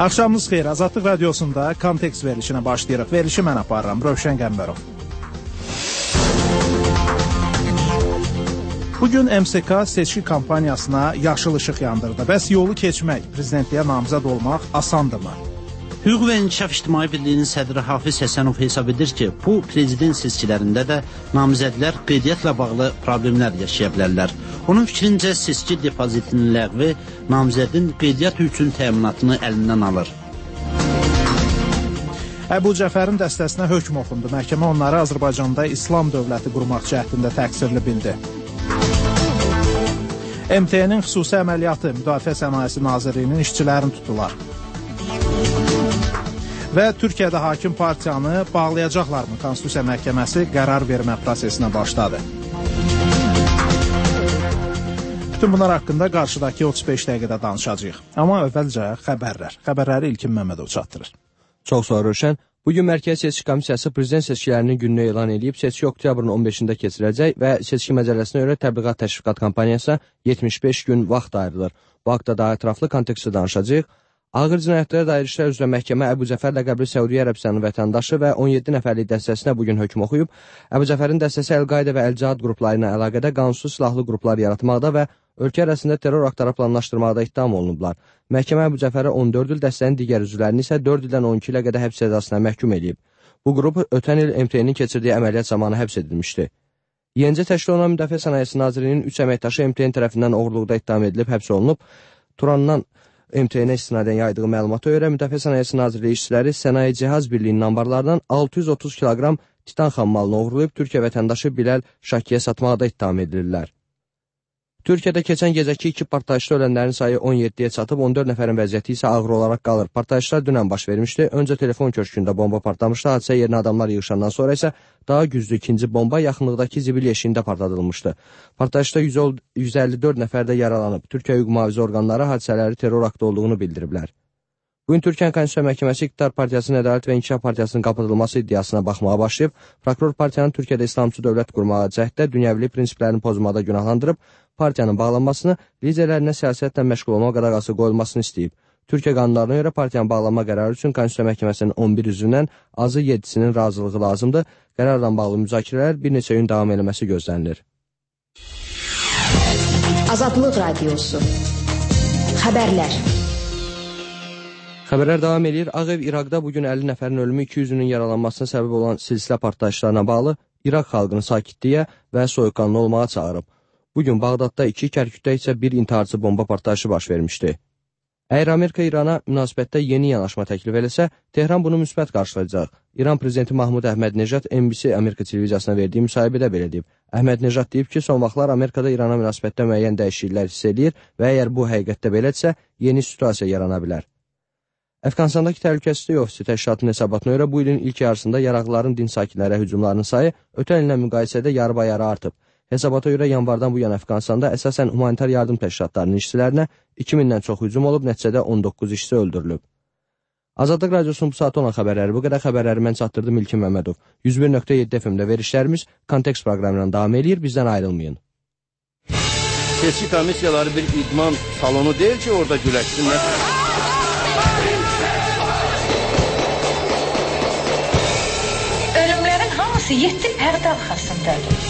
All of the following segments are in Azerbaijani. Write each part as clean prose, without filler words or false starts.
Axşamınız xeyir. Azadlıq Radiosunda Kontekst verilişinə başlayırıq. Verilişi mən aparıram, Rövşən Qəmbərov. Bugün MSK seçki kampaniyasına yaşıl ışıq yandırdı. Bəs yolu keçmək, prezidentliyə namizəd olmaq asandırmı? Hüquq və İnkişaf İctimai Birliyinin sədri Hafiz Həsənov hesab edir ki, bu prezident seçkilərində də namizədlər qeydiyyatla bağlı problemlər yaşaya bilərlər. Onun fikrincə seçki depozitinin ləğvi namizədin qeydiyyat üçün təminatını əlindən alır. Əbu Cəfərin dəstəsinə hökm oxundu. Məhkəmə onları Azərbaycanda İslam dövləti qurmaq cəhdində təqsirli bildi. MTN-nin xüsusi əməliyyatı Müdafiə Sənayesi Nazirliyinin işçilərini tutular. Və Türkiyədə hakim partiyanı bağlayacaqlarmı? Konstitusiya Məhkəməsi qərar vermə prosesinə başladı. Bütün bunlar haqqında qarşıdakı 35 dəqiqədə danışacağıq. Amma əvvəlcə xəbərlər. Xəbərləri İlkin Məmmədov çatdırır. Çox sağ ol Rövşən. Bugün Mərkəzi Seçki Komissiyası prezident seçkilərinin gününü elan edib, seçki oktyabrın 15-də keçirəcək və seçki məcəlləsinə görə təbliğat təşviqat kampaniyasına 75 gün vaxt ayrılır. Bu haqda daha ətraflı kontekstdə danışacağıq. Ağır cinayətlərə dair işlər üzrə məhkəmə Əbu Cəfər ləqəbli Səudiyyə Ərəbistanının vətəndaşı və 17 nəfərlik dəstəsinə bugün hökm oxuyub. Əbu Cəfərin dəstəsi Əl-Qaidə və Əl-Cihad qrupları ilə əlaqədə qanunsuz silahlı qruplar yaratmaqda və ölkə ərazisində terror aktları planlaşdırmaqda ittiham olunublar. Məhkəmə Əbu Cəfərə 14 il, dəstənin digər üzvlərini isə 4 ildən 12 ilə qədər həbs cəzasına məhkum edib. Bu qrup ötən il MTN-nin keçirdiyi əməliyyat zamanı həbs edilmişdi. Yenicə təşkil olunan Müdafiə Sənayesi Nazirliyinin 3 əməkdaşı MTN tərəfindən oğurluqda ittiham edilib həbs olunub. Turandan MTN-ə istinadən yaydığı məlumata görə Müdafiə Sənayesi Nazirliyi işçiləri Sənaye Cihaz Birliyinin anbarlarından 630 kiloqram titan xammalını oğurlayıb Türkiyə vətəndaşı Bilal Şakiyə satmaqda ittiham edilirlər. Türkiyədə keçən gecəki 2 partlayışda ölənlərin sayı 17-yə çatıb, 14 nəfərin vəziyyəti isə ağır olaraq qalır. Partlayışlar dünən baş vermişdi. Öncə telefon köşkündə bomba partlamışdı. Hadisə yerinə adamlar yığışandan sonra isə daha güclü ikinci bomba yaxınlıqdakı zibil yeşiyində partladılmışdı. Partlayışda 154 nəfər də yaralanıb. Türkiyə hüquq mühafizə orqanları hadisələri terror aktı olduğunu bildiriblər. Bugün Türkiyə Konstitusiya Məhkəməsi İqtidar Partiyasının Ədalət və İnkişaf Partiyasının qapatılması iddiasına baxmağa başlayıb. Prokuror partiyanın Türkiyədə İslamçı dövlət qurmağa cəhddə dünyəvi prinsiplərini pozmada günahlandırıb, partiyanın bağlanmasını, liderlərinə siyasətlə məşğul olma qadağası qoyulmasını istəyib. Türkiyə qanunlarına görə partiyanın bağlanma qərarı üçün Konstitusiya Məhkəməsinin 11 üzvündən azı 7-sinin razılığı lazımdır. Qərarla bağlı müzakirələr bir neçə gün davam eləməsi gözlənilir. Azadlıq Radiosu. Xəbərlər. Xəbərlər davam edir. Ağ Ev İraqda bugün 50 nəfərin ölümü, 200-ünün yaralanmasına səbəb olan silsilə partlayışlarına bağlı İraq xalqını sakitliyə və soyuqqanlı olmağa çağırıb. Bugün Bağdadda 2, Kərkükdə isə bir intiharçı bomba partlayışı baş vermişdi. Əgər Amerika İrana münasibətdə yeni yanaşma təklif eləsə, Tehran bunu müsbət qarşılayacaq. İran prezidenti Mahmud Əhməd-Necad NBC Amerika televiziyasına verdiyi müsahibədə belə deyib. Əhməd-Necad deyib ki, son vaxtlar Amerikada İrana münasibətdə müəyyən dəyişikliklər hiss edir və əgər bu həqiqətdə belədirsə, yeni situasiya yarana bilər. Əfqanistandakı Təhlükəsizlik Ofisi təşkilatının hesabatına görə bu ilin ilk yarısında yaraqlıların din sakinlərə hücumlarının sayı ötən illə müqayisədə yarı-bayarı artıb. Hesabata görə yanvardan bu yana Əfqanistanda əsasən humanitar yardım təşkilatlarının işçilərinə 2000-dən çox hücum olub, nəticədə 19 işçi öldürülüb. Azadlıq Radiosunun bu saat olan xəbərləri bu qədər. Xəbərləri mən çatdırdım İlkin Məmmədov. 101.7 FM-də verişlərimiz Kontekst proqramından davam edir, bizdən ayrılmayın. Seçki komissiyaları bir idman salonu deyil ki, orada güləşsinlər. Ölümlərin hamısı 7 pərdə arxasındadır.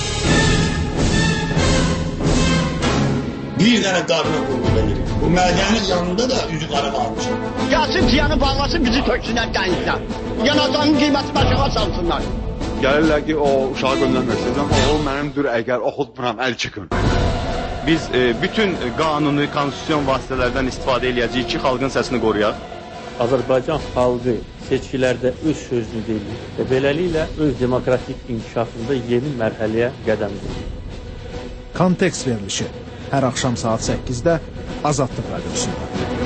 Bir dənə qarına qulluq edir. Bu mədənin yanında da üzü qara qalmışım. Gəlsin tiyanı bağlasın, bizi töksünlər dənizdən. Yanacağın qiyməti başıqa salsınlar. Gəlirlər ki, o uşağı göndərmək istəyirəm. Oğul mənimdir, əgər oxutmuram, əl çıxın. Biz bütün qanuni, konstitusyon vasitələrdən istifadə eləyəcəyik ki, xalqın səsini qoruyaq. Azərbaycan xalqı seçkilərdə öz sözünü deyir və beləliklə öz demokratik inkişafında yeni mərhələyə qədəm qoyur. Kontekst verilişi. Hər axşam saat 8-də Azadlıq Radiosunda.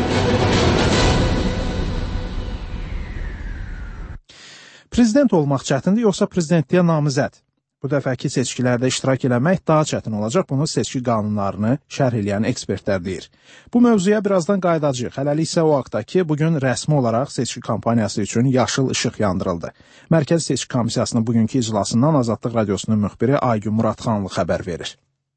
Prezident olmaq çətindir, yoxsa prezidentliyə namizəd? Bu dəfəki seçkilərdə iştirak eləmək daha çətin olacaq, bunu seçki qanunlarını şərh eləyən ekspertlər deyir. Bu mövzuya birazdan qayıdacağıq. Hələlik isə o haqda ki, bugün rəsmi olaraq seçki kampaniyası üçün yaşıl işıq yandırıldı. Mərkəzi Seçki Komissiyasının bugünkü iclasından Azadlıq Radiosunun müxbiri Aygün Muradxanlı xəbər verir.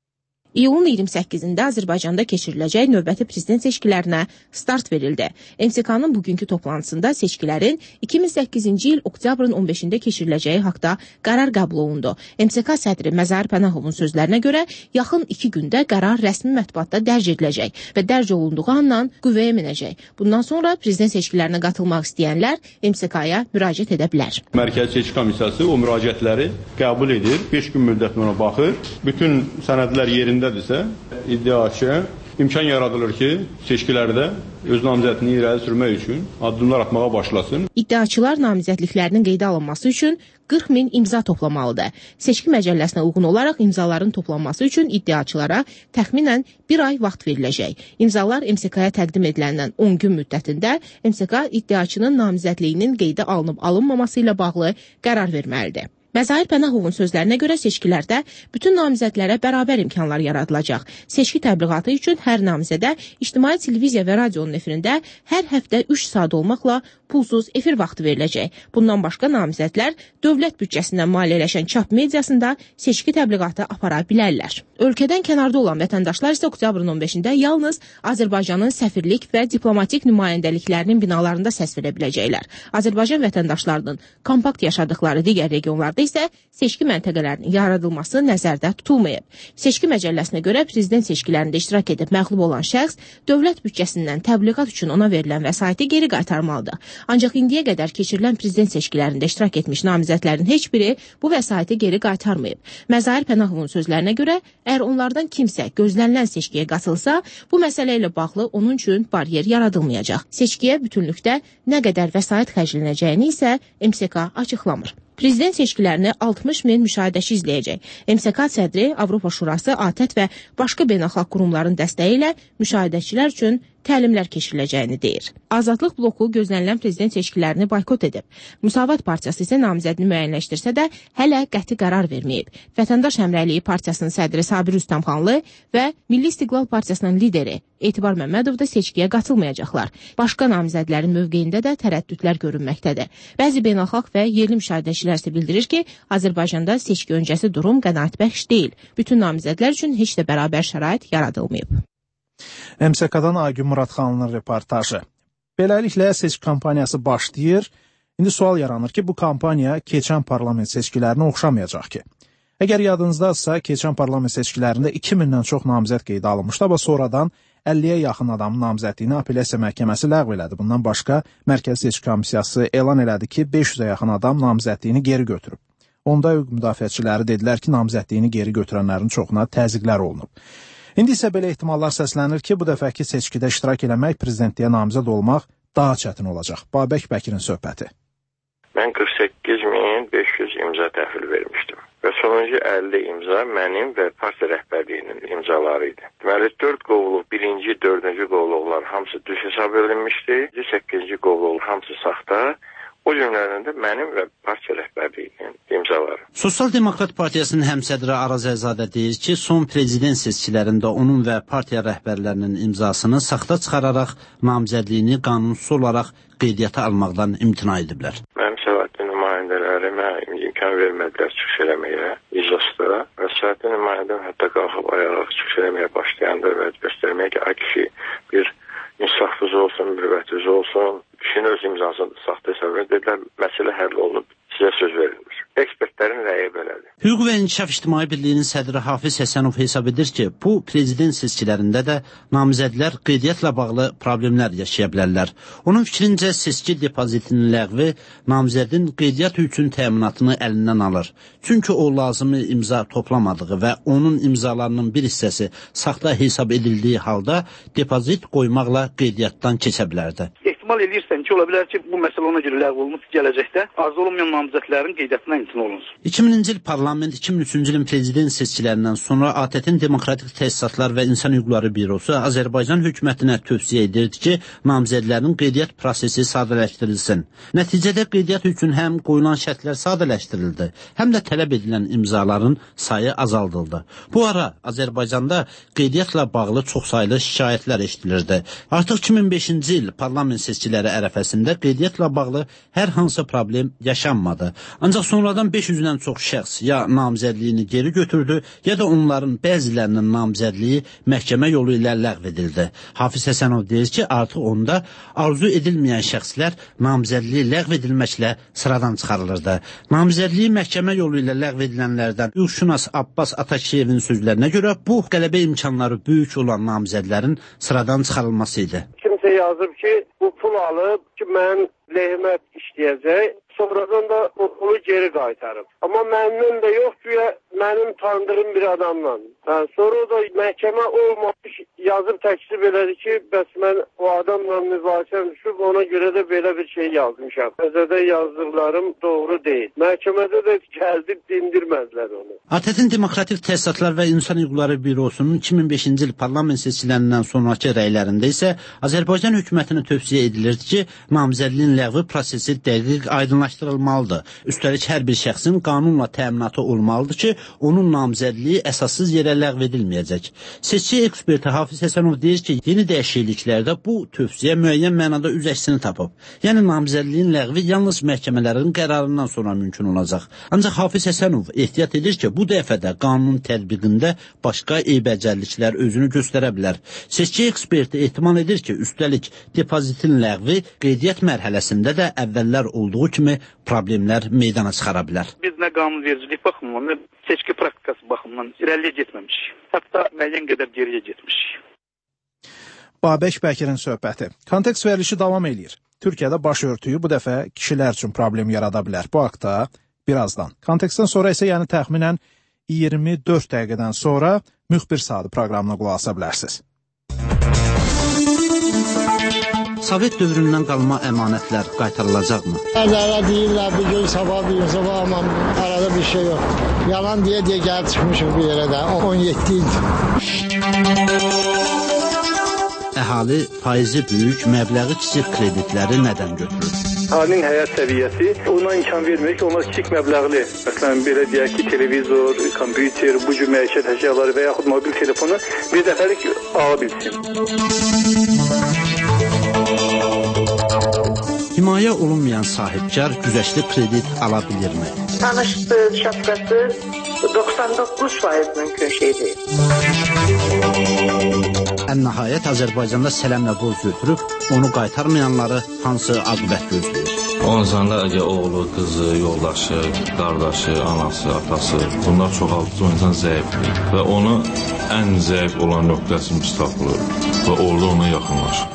İyulun 28-də Azərbaycanda keçiriləcək növbəti prezident seçkilərinə start verildi. MSK-nın bugünkü toplantısında seçkilərin 2008-ci il oktyabrın 15-də keçiriləcəyi haqda qərar qəbul olundu. MSK sədri Məzahir Pənahovun sözlərinə görə yaxın 2 gündə qərar rəsmi mətbuatda dərc ediləcək və dərc olunduğu andan qüvvəyə minəcək. Bundan sonra prezident seçkilərinə qatılmaq istəyənlər MSK-ya müraciət edə bilər. Mərkəzi Seçki Komissiyası o müraciətləri qəbul edir, 5 gün müddətində ona baxır. Bütün sənədlər yerindədirsə, iddiaçıya imkan yaradılır ki, seçkilərdə öz namizədini irəli sürmək üçün addımlar atmağa başlasın. İddiaçılar namizədliklərinin qeydə alınması üçün 40 min imza toplamalıdır. Seçki məcəlləsinə uyğun olaraq imzaların toplanması üçün iddiaçılara təxminən 1 ay vaxt veriləcək. İmzalar MSK-ya təqdim ediləndən 10 gün müddətində MSK iddiaçının namizədliyinin qeydə alınıb alınmaması ilə bağlı qərar verməlidir. Məzahir Pənahovun sözlərinə görə seçkilərdə bütün namizədlərə bərabər imkanlar yaradılacaq. Seçki təbliğatı üçün hər namizədə ictimai televiziya və radionun efirində hər həftə 3 saat olmaqla pulsuz efir vaxtı veriləcək. Bundan başqa namizədlər dövlət büdcəsindən maliyyələşən çap mediasında seçki təbliğatı apara bilərlər. Ölkədən kənarda olan vətəndaşlar isə oktyabrın 15-də yalnız Azərbaycanın səfirlik və diplomatik nümayəndəliklərinin binalarında səs verə biləcəklər. Azərbaycan vətəndaşlarının kompakt yaşadıkları digər regionlarda isə seçki məntəqələrinin yaradılması nəzərdə tutulmayıb. Seçki məcəlləsinə görə prezident seçkilərində iştirak edib məğlub olan şəxs dövlət büdcəsindən təbliğat üçün ona verilən vəsaiti geri qaytarmalıdır. Ancaq indiyə qədər keçirilən prezident seçkilərində iştirak etmiş namizədlərin heç biri bu vəsaiti geri qaytarmayıb. Məzahir Pənahovun sözlərinə görə, əgər onlardan kimsə gözlənilən seçkiyə qatılsa, bu məsələ ilə bağlı onun üçün baryer yaradılmayacaq. Seçkiyə bütünlükdə nə qədər vəsait xərclənəcəyini isə MSK açıqlamır. Prezident seçkilərini 60 min müşahidəçi izləyəcək. MSK sədri Avropa Şurası, ATƏT və başqa beynəlxalq qurumların dəstəyi ilə müşahidəçilər üçün təlimlər keçiriləcəyini deyir. Azadlıq bloku gözlənilən prezident seçkilərini boykot edib. Müsavat partiyası isə namizədini müəyyənləşdirsə də hələ qəti qərar verməyib. Vətəndaş Həmrəyliyi partiyasının sədri Sabir Rüstəmxanlı və Milli İstiqlal partiyasının lideri Etibar Məmmədov da seçkiyə qatılmayacaqlar. Başqa namizədlərin mövqeyində də tərəddüdlər görünməkdədir. Bəzi beynəlxalq və yerli müşahidəçilər isə bildirir ki, Azərbaycanda seçki öncəsi durum qənaətbəxş deyil. Bütün namizədlər üçün heç də bərabər şərait yaradılmayıb. MSK-dan Aygün Muradxanlının reportajı. Beləliklə seçki kampaniyası başlayır. İndi sual yaranır ki, bu kampaniya keçən parlament seçkilərinə oxşamayacaq ki. Əgər yadınızdadsa, keçən parlament seçkilərində 2000-dən çox namizəd qeydə alınmışdı, amma sonradan 50-yə yaxın adamın namizədliyini apellyasiya məhkəməsi ləğv elədi. Bundan başqa Mərkəzi Seçki Komissiyası elan elədi ki, 500-ə yaxın adam namizədliyini geri götürüb. Onda hüquq müdafiəçiləri dedilər ki, namizədliyini geri götürənlərin çoxuna təzyiqlər olunub. İndi isə belə ehtimallar səslənir ki, bu dəfəki seçkidə iştirak eləmək, prezidentliyə namizəd olmaq daha çətin olacaq. Babək Bəkirin söhbəti. Mən 48.500 imza təhvil vermişdim və sonuncu 50 imza mənim və partiya rəhbərliyinin imzaları idi. Deməli, 4 qovluq, 1-ci, 4-cü qovluqlar hamısı düz hesab edilmişdi, 8-ci qovluq hamısı saxta. O cümlədən də mənim və partiya rəhbərliyinin imzaları. Sosial Demokrat Partiyasının həmsədri Araz Əzadə deyir ki, son prezident seçkilərində onun və partiya rəhbərlərinin imzasını saxta çıxararaq namizədliyini qanunsuz olaraq qeydiyyata almaqdan imtina ediblər. Mənim səlahiyyətli nümayəndələrimə imkan vermədilər çıxış eləməyə iclasda və səlahiyyətli nümayəndəm hətta qalxıb ayağa çıxış eləməyə başlayanda və göstərməyə ki, ay kişi bir insafsız olsun, mürvətsiz olsun, kişinin öz imzasını saxta hesab dedilər, məsələ həll olunub, sizə söz verilmiş. Ekspertlərin rəyi belədir. Hüquq və İnkişaf İctimai Birliyinin sədri Hafiz Həsənov hesab edir ki, bu prezident seçkilərində də namizədlər qeydiyyatla bağlı problemlər yaşaya bilərlər. Onun fikrincə seçki depozitinin ləğvi namizədin qeydiyyat üçün təminatını əlindən alır. Çünki o lazımi imza toplamadığı və onun imzalarının bir hissəsi saxta hesab edildiyi halda depozit qoymaqla qeydiyyatdan keçə bilərdi. İhtimal edirsən ki, ola bilər ki, bu məsələ ona görə ləğv olunub gələcəkdə azı olmayan namizədlərin qeydiyyatından imtina olunsun. 2000-ci il parlament 2003-cü ilin prezident seçkilərindən sonra ATƏT-in Demokratik Təsisatlar və İnsan Hüquqları Bürosu Azərbaycan hökumətinə tövsiyə edirdi ki, namizədlərin qeydiyyat prosesi sadələşdirilsin. Nəticədə qeydiyyat üçün həm qoyulan şərtlər sadələşdirildi, həm də tələb edilən imzaların sayı azaldıldı. Bu ara Azərbaycanda qeydiyyatla bağlı çoxsaylı şikayətlər eşidilirdi. Artıq 2005-ci il parlament seçkilərində seçkiləri ərəfəsində qeydiyyatla bağlı hər hansı problem yaşanmadı. Ancaq sonradan 500-dən çox şəxs ya namizədliyini geri götürdü, ya da onların bəzilərinin namizədliyi məhkəmə yolu ilə ləğv edildi. Hafiz Həsənov deyir ki, artıq onda arzu edilməyən şəxslər namizədliyi ləğv edilməklə sıradan çıxarılırdı. Namizədliyi məhkəmə yolu ilə ləğv edilənlərdən hüquqşünas Abbas Atakiyevin sözlərinə görə bu qələbə imkanları böyük olan namizədlərin sıradan çıxarılması idi. Kimsə yazıb ki, bu pul alıb ki, mən lehimə işləyəcək, sonradan da o pulu geri qaytarıb. Amma məndən də yox ki, mənim tanıdığım bir adamla. Sonra da məhkəmə olmamış yazıb təklif elədi ki, bəs mən o adamla mübahisəm düşüb, ona görə də belə bir şey yazmışam. Özədə yazdıqlarım doğru deyil. Məhkəmədə də gəldib dindirmədilər onu. ATƏT-in Demokratik Təsisatlar və İnsan Hüquqları Bürosunun 2005-ci il parlament seçkilərindən sonraki rəylərində isə Azərbaycan hökumətinə tövsiyə edilirdi ki, namizədliyin ləğvi prosesi dəqiq aydınlaşdırılmalıdır. Üstəlik hər bir şəxsin qanunla təminatı olmalıdır ki, onun namizədliyi əsassız yerə ləğv edilməyəcək. Seçki eksperti Hafiz Həsənov deyir ki, yeni dəyişikliklərdə bu tövsiyə müəyyən mənada üz əksini tapıb. Yəni namizədliyin ləğvi yalnız məhkəmələrin qərarından sonra mümkün olacaq. Ancaq Hafiz Həsənov ehtiyat edir ki, bu dəfə də qanun tətbiqində başqa eybəcərliklər özünü göstərə bilər. Seçki eksperti ehtimal edir ki, üstəlik depozitin ləğvi qeydiyyat mərhələsində də əvvəllər olduğu kimi problemlər meydana çıxara bilər. Biz nə qanunvericilik baxımından, nə seçki praktikası baxımından irəliyə getməmişik. Hətta müəyyən qədər geriyə getmişik. Babək Bəkirin söhbəti. Kontekst verilişi davam eləyir. Türkiyədə başörtüyü bu dəfə kişilər üçün problem yarada bilər. Bu haqda birazdan. Kontekstdən sonra isə yəni təxminən 24 dəqiqədən sonra Müxbir Saatı proqramına qulaq asa bilərsiniz. Sovet dövründən qalma əmanətlər qaytarılacaqmı? Bəziləri deyirlər, bir gün sabah, amma arada bir şey yox. Yalan deyə gəlib çıxmışıq bir yerə də, 17 ildir. Əhali faizi böyük, məbləği kiçik kreditləri nədən götürür? Əhalinin həyat səviyyəsi ona imkan vermir ki, onlar kiçik məbləğli, məsələn, belə deyək ki, televizor, kompüter, bu cür məişət əşyaları və yaxud mobil telefonu bir dəfəlik ala bilsin. Himayə olunmayan sahibkar güzəştli kredit ala bilirmi? Tanışdı, şapkası 99% mümkün şeydir. Ən nəhayət Azərbaycanda sələmlə borc götürüb, onu qaytarmayanları hansı aqibət gözləyir? O insanlar əgər oğlu, qızı, yoldaşı, qardaşı, anası, atası, bunlar çoxaldıqca o insan zəifdir və onu ən zəif olan nöqtəsi müstəqlir və orada ona yaxınlaşır.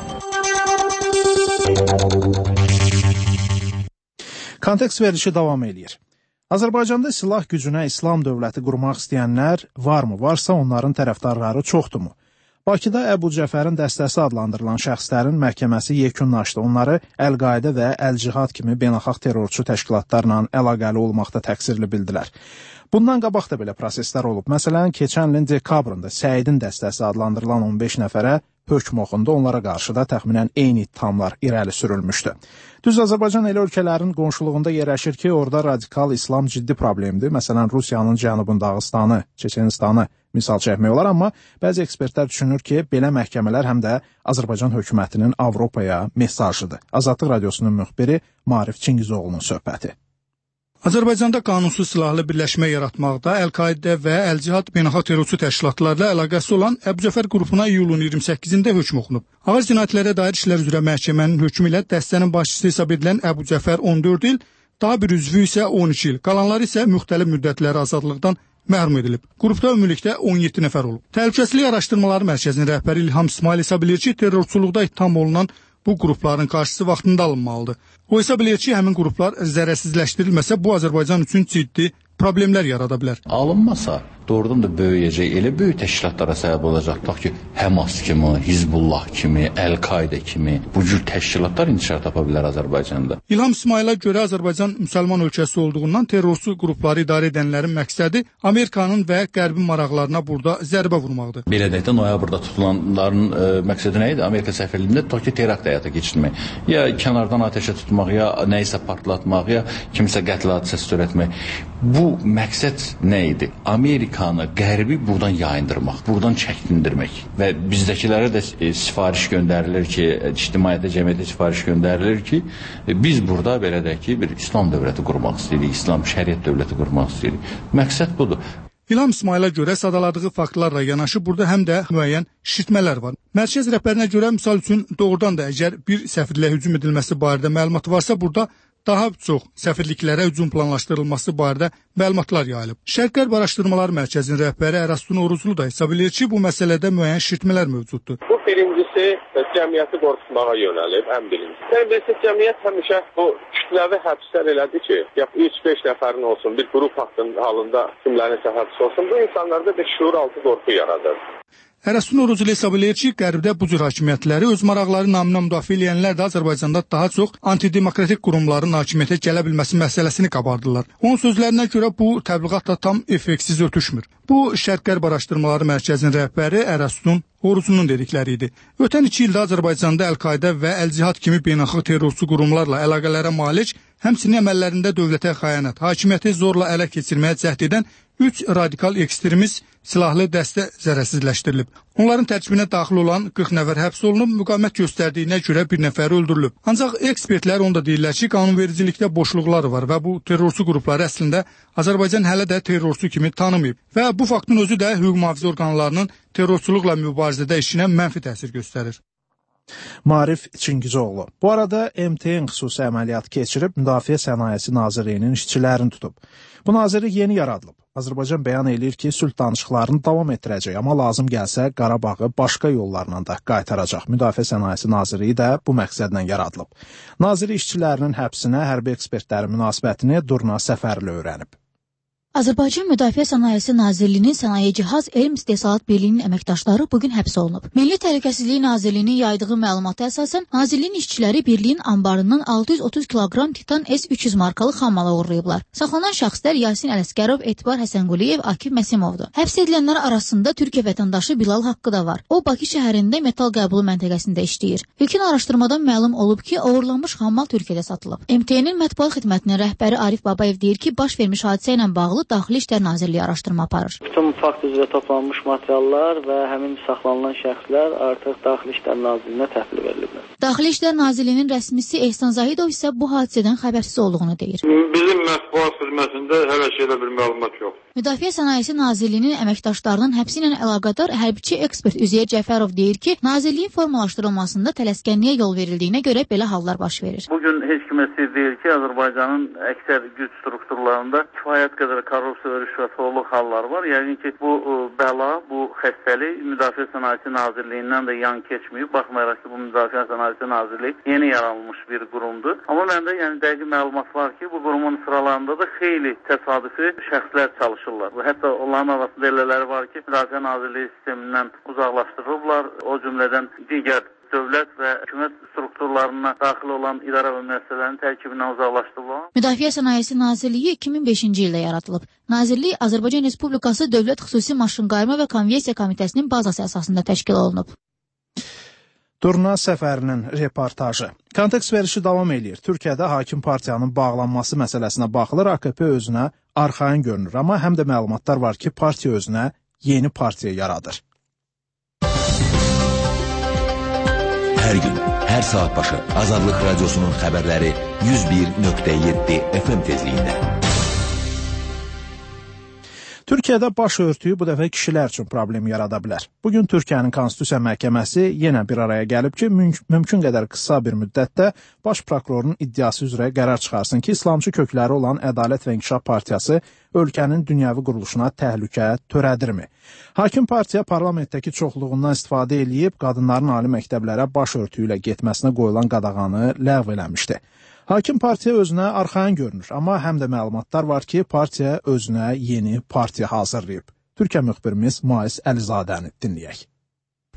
Kontekst verilişi davam eləyir. Azərbaycanda silah gücünə İslam dövləti qurmaq istəyənlər varmı? Varsa onların tərəfdarları çoxdurmu? Bakıda Əbu Cəfərin dəstəsi adlandırılan şəxslərin məhkəməsi yekunlaşdı. Onları Əl-Qaidə və Əl-Cihad kimi beynəlxalq terrorçu təşkilatlarla əlaqəli olmaqda təqsirli bildilər. Bundan qabaq da belə proseslər olub. Məsələn, keçən ilin dekabrında Səidin dəstəsi adlandırılan 15 nəfərə hökm oxundu. Onlara qarşı da təxminən eyni ittihamlar irəli sürülmüşdü. Düz Azərbaycan elə ölkələrin qonşuluğunda yerləşir ki, orada radikal İslam ciddi problemdir. Məsələn, Rusiyanın cənubunda Dağıstanı, Çeçenistanı misal çəkmək olar, amma bəzi ekspertlər düşünür ki, belə məhkəmələr həm də Azərbaycan hökumətinin Avropaya mesajıdır. Azadlıq Radiosunun müxbiri Marif Çingizoğlu'nun söhbəti. Azərbaycanda qanunsuz silahlı birləşmə yaratmaqda Əl-Qaidə və Əl-Cihad beynəlxalq terrorçu təşkilatlarla əlaqəsi olan Əbu Cəfər qrupuna iyulun 28-də hökm oxunub. Ağır cinayətlərə dair işlər üzrə məhkəmənin hökmü ilə dəstənin başçısı hesab edilən Əbu Cəfər 14 il, daha bir üzvü isə 13 il, qalanları isə müxtəlif müddətləri azadlıqdan məhrum edilib. Qrupda ümumilikdə 17 nəfər olub. Təhlükəsizlik Araşdırmaları Mərkəzinin rəhbəri İlham İsmail hesab edir ki, terrorçuluqda ittiham olunan bu qrupların qarşısı vaxtında alınmalıdır. O hesab edir ki, həmin qruplar zərərsizləşdirilməsə bu Azərbaycan üçün ciddi problemlər yarada bilər. Alınmasa doğrudan da böyüyəcək, elə böyük təşkilatlara səbəb olacaq. Tutaq ki, Həmas kimi, Hizbullah kimi, Əl-Qaidə kimi bu cür təşkilatlar intişar tapa bilər Azərbaycanda. İlham İsmaila görə Azərbaycan müsəlman ölkəsi olduğundan terrorçu qrupları idarə edənlərin məqsədi Amerikanın və Qərbin maraqlarına burada zərbə vurmaqdır. Belə deyək də, noyabrda tutulanların məqsədi nə idi? Amerika səfirliyində tutaq ki, terakt həyata keçirmək. Ya kənardan atəşə tutmaq, ya nəyisə partlatmaq, ya kimsə qətl hadisəsi törətmək. Bu məqsəd nə idi? Amerika Amerikanı, Qərbi buradan yayındırmaq, buradan çəkindirmək və bizdəkilərə də sifariş göndərilir ki, ictimaiyyətə, cəmiyyətə sifariş göndərilir ki, biz burada belə də ki, bir İslam dövləti qurmaq istəyirik, İslam şəriət dövləti qurmaq istəyirik. Məqsəd budur. İlham İsmaila görə sadaladığı faktlarla yanaşı burada həm də müəyyən şişirtmələr var. Mərkəz rəhbərinə görə misal üçün doğrudan da əgər bir səfirliyə hücum edilməsi barədə məlumat varsa, burada daha çox səfirliklərə hücum planlaşdırılması barədə məlumatlar yayılıb. Şərq-Qərb Araşdırmalar Mərkəzinin rəhbəri Ərastum Oruzlu da hesab edir ki, bu məsələdə müəyyən şişirtmələr mövcuddur. Bu birincisi cəmiyyəti qorxutmağa yönəlib, ən birincisi. Birincisi cəmiyyət həmişə bu kütləvi həbslər elədi ki, 3-5 nəfərin olsun, bir qrup halında kimlərinsə həbs olsun, bu insanlarda bir şuur altı qorxu yaradır. Ərastum Oruzlu hesab edir ki, Qərbdə bu cür hakimiyyətləri öz maraqları naminə müdafiə edənlər də Azərbaycanda daha çox antidemokratik qurumların hakimiyyətə gələ bilməsi məsələsini qabardırlar. Onun sözlərinə görə bu təbliğatla tam effektsiz ötüşmür. Bu, Şərq-Qərb Araşdırmaları Mərkəzinin rəhbəri Ərastum Oruzlunun dedikləri idi. Ötən 2 ildə Azərbaycanda Əl-Qaidə və Əl-Cihad kimi beynəlxalq terrorçu qurumlarla əlaqələrə malik, həmçinin əməllərində dövlətə xəyanət, hakimiyyəti zorla ələ keçirməyə cəhd edən 3 radikal ekstremist silahlı dəstə zərərsizləşdirilib. Onların tərkibinə daxil olan 40 nəfər həbs olunub, müqavimət göstərdiyinə görə bir nəfər öldürülüb. Ancaq ekspertlər onda deyirlər ki, qanunvericilikdə boşluqlar var və bu terrorçu qrupları əslində Azərbaycan hələ də terrorçu kimi tanımayıb. Və bu faktın özü də hüquq mühafizə orqanlarının terrorçuluqla mübarizədə işinə mənfi təsir göstərir. Marif Çingizoğlu. Bu arada MTN xüsusi əməliyyat keçirib Müdafiə Sənayesi Nazirliyinin işçilərini tutub. Bu nazirlik yeni yaradılıb. Azərbaycan bəyan eləyir ki, sülh danışıqlarını davam etdirəcək, amma lazım gəlsə Qarabağı başqa yollarla da qaytaracaq. Müdafiə Sənayesi Nazirliyi də bu məqsədlə yaradılıb. Nazirlik işçilərinin həbsinə hərbi ekspertlərin münasibətini Durna Səfərli öyrənib. Azərbaycan Müdafiə Sənayesi Nazirliyinin Sənaye Cihaz Elm İstehsalat Birliyinin əməkdaşları bugün həbs olunub. Milli Təhlükəsizlik Nazirliyinin yaydığı məlumata əsasən, Nazirliyin işçiləri birliyin anbarından 630 kiloqram Titan S-300 markalı xammalı uğurlayıblar. Saxlanan şəxslər Yasin Ələsgərov, Etibar Həsənquliyev, Akif Məsimovdur. Həbs edilənlər arasında Türkiyə vətəndaşı Bilal Haqqı da var. O, Bakı şəhərində metal qəbulu məntəqəsində işləyir. İlkin araşdırmadan məlum olub ki, uğurlanmış xammal Türkiyədə satılıb. MTN-in mətbuat xidmətinin rəhbəri Arif Babayev deyir ki, baş vermiş hadisə ilə bağlı Daxili İşlər Nazirliyi araşdırma aparır. Bütün fakt üzrə toplanmış materiallar və həmin saxlanılan şəxslər artıq Daxili İşlər Nazirliyinə təhvil veriliblər. Daxili İşlər Nazirliyinin rəsmisi Ehsan Zahidov isə bu hadisədən xəbərsiz olduğunu deyir. Bizim mətbuat xidmətində hələ şeylə bir məlumat yox. Müdafiə Sənayesi Nazirliyinin əməkdaşlarının həbsi ilə əlaqədar hərbiçi ekspert Üzeyir Cəfərov deyir ki, Nazirliyin formalaşdırılmasında tələskənliyə yol verildiyinə görə belə hallar baş verir. Bugün heç kimə sir deyil ki, Azərbaycanın əksər güc strukturlarında kifayət qədər korrupsiya və rüşvətxorluq halları var. Yəni ki, bu bəla, bu xəstəlik Müdafiə Sənayesi Nazirliyindən də yan keçməyib. Baxmayaraq ki, bu Müdafiə Sənayesi Nazirliyi yeni yaranmış bir qurumdur. Amma məndə dəqiq məlumat var ki, bu qurumun sıralarında da xeyli təsadüfi şəxslər çalışır. Hətta onların arasında elələri var ki, Müdafiə Nazirliyi sistemindən uzaqlaşdırılıblar, o cümlədən digər dövlət və hökumət strukturlarına daxil olan idarə və müəssisələrin tərkibindən uzaqlaşdırılır. Müdafiə Sənayesi Nazirliyi 2005-ci ildə yaradılıb. Nazirlik Azərbaycan Respublikası Dövlət Xüsusi Maşınqayırma və Konversiya Komitəsinin bazası əsasında təşkil olunub. Durna Səfərinin reportajı. Kontekst verişi davam eləyir. Türkiyədə hakim partiyanın bağlanması məsələsinə baxılır, AKP özünə arxayın görünür. Amma həm də məlumatlar var ki, partiya özünə yeni partiya yaradır. Hər gün, hər saat başı Azadlıq Radiosunun xəbərləri 101.7 FM tezliyində. Türkiyədə baş örtüyü bu dəfə kişilər üçün problem yarada bilər. Bugün Türkiyənin Konstitusiya Məhkəməsi yenə bir araya gəlib ki, mümkün qədər qısa bir müddətdə baş prokurorun iddiası üzrə qərar çıxarsın ki, İslamcı kökləri olan Ədalət və İnkişaf Partiyası ölkənin dünyəvi quruluşuna təhlükə törədirmi? Hakim partiya parlamentdəki çoxluğundan istifadə eləyib, qadınların ali məktəblərə baş örtüyü ilə getməsinə qoyulan qadağanı ləğv eləmişdi. Hakim partiya özünə arxayın görünür, amma həm də məlumatlar var ki, partiya özünə yeni partiya hazırlayıb. Türkiyə müxbirimiz Mais Əlizadəni dinləyək.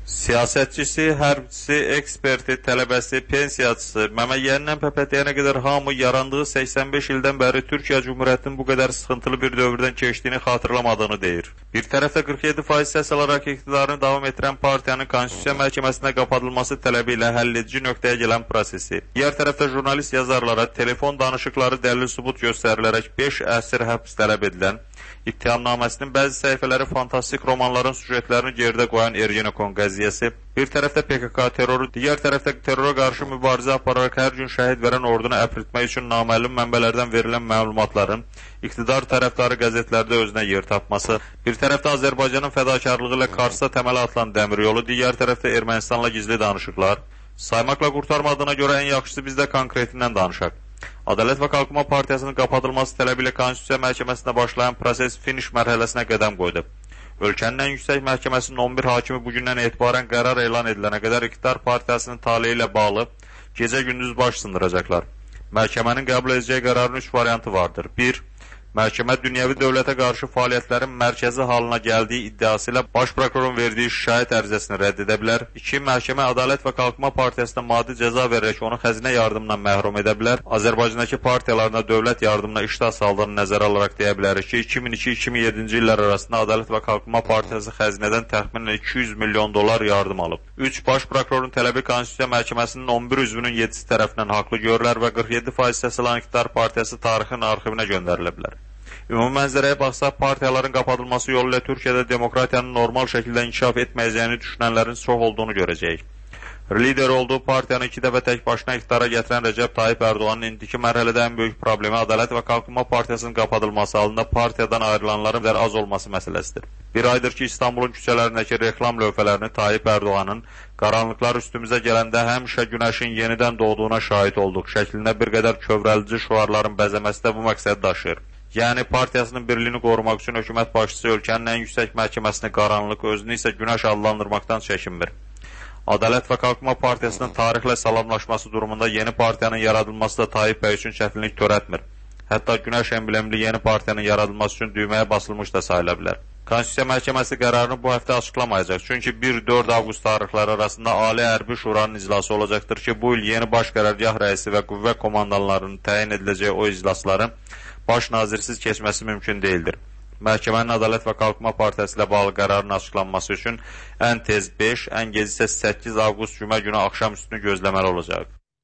Siyasətçisi, hərbçisi, eksperti, tələbəsi, pensiyaçısı, məməyyəndən PPT-yə qədər hamı yarandığı 85 ildən bəri Türkiyə Cumhuriyyətinin bu qədər sıxıntılı bir dövrdən keçdiyini xatırlamadığını deyir. Bir tərəfdə 47% səs alaraq iqtidarını davam etdirən partiyanın Konstitusiya Məhkəməsinə qapadılması tələbi ilə həlledici nöqtəyə gələn prosesi, digər tərəfdə jurnalist yazarlara telefon danışıqları dəlil sübut göstərilərək 5 əsr həbs tələb edilən, İttihamnaməsinin bəzi səhifələri fantastik romanların süjetlərini geridə qoyan Ergenekon qəziyyəsi, bir tərəfdə PKK terroru, digər tərəfdə terrora qarşı mübarizə apararaq hər gün şəhid verən ordunu əpritmək üçün naməlum mənbələrdən verilən məlumatların iqtidar tərəfdarı qəzetlərdə özünə yer tapması, bir tərəfdə Azərbaycanın fədakarlığı ilə Karsda təmələ atılan dəmir yolu, digər tərəfdə Ermənistanla gizli danışıqlar. Saymaqla qurtarmadığına görə ən yaxşısı biz də konkretindən danışaq. Ədalət və Qalkınma Partiyasının qapadılması tələbi ilə Konstitusiya Məhkəməsinə başlayan proses finiş mərhələsinə qədəm qoydu. Ölkənin ən yüksək məhkəməsinin 11 hakimi bugündən etibarən qərar elan edilənə qədər iqtidar partiyasının taleyi ilə bağlı gecə-gündüz baş sındıracaqlar. Məhkəmənin qəbul edəcəyi qərarın 3 variantı vardır. 1. Məhkəmə dünyəvi dövlətə qarşı fəaliyyətlərin mərkəzi halına gəldiyi iddiası ilə baş prokurorun verdiyi şikayət ərizəsini rədd edə bilər. 2. Məhkəmə Ədalət və Qalkınma Partiyasına maddi cəza verərək onu xəzinə yardımından məhrum edə bilər. Azərbaycandakı partiyalarına dövlət yardımına iştah saldığını nəzərə alaraq deyə bilərik ki, 2002-2007-ci illər arasında Ədalət və Qalkınma Partiyası xəzinədən təxminən 200 milyon dollar yardım alıb. 3. Baş prokurorun tələbi Konstitusiya Məhkəməsinin 11 üzvünün 7-si tərəfindən haqlı görülər və 47% səs alan iqtidar partiyası tarixin arxivinə göndərilə bilər. Ümumi mənzərəyə baxsaq, partiyaların qapadılması yolu ilə Türkiyədə demokratiyanın normal şəkildə inkişaf etməyəcəyini düşünənlərin çox olduğunu görəcəyik. Lider olduğu partiyanı 2 dəfə tək başına iqtidara gətirən Rəcəb Tayyip Ərdoğanın indiki mərhələdə ən böyük problemi Ədalət və Qalkınma Partiyasının qapadılması halında partiyadan ayrılanların az olması məsələsidir. Bir aydır ki, İstanbulun küçələrindəki reklam lövhələrini Tayyip Ərdoğanın qaranlıqlar üstümüzə gələndə həmişə günəşin yenidən doğduğuna şahid olduq şəklində bir qədər kövrəlici şüarların bəzəməsi də bu məqsəd daşıyır. Yəni partiyasının birliyini qorumaq üçün hökumət başçısı ölkənin ən yüksək məhkəməsini qaranlıq, özünü isə günəş adlandırmaqdan çəkinmir. Ədalət və Qalkınma Partiyasının tarixlə salamlaşması durumunda yeni partiyanın yaradılması da Tayyip bəy üçün çətinlik törətmir. Hətta günəş emblemli yeni partiyanın yaradılması üçün düyməyə basılmış da sayıla bilər. Konstitusiya Məhkəməsi qərarını bu həftə açıqlamayacaq. Çünki 1-4 avqust tarixləri arasında Ali Hərbi Şuranın iclası olacaqdır ki, bu il yeni baş qərargah rəisi və qüvvə komandanlarının təyin ediləcəyi o iclasların baş nazirsiz keçməsi mümkün deyildir. Məhkəmənin Ədalət və Qalkınma Partiyası ilə bağlı qərarın açıqlanması üçün ən tez 5, ən gec isə 8 avqust cümə günü axşam üstünü gözləməli olacaq.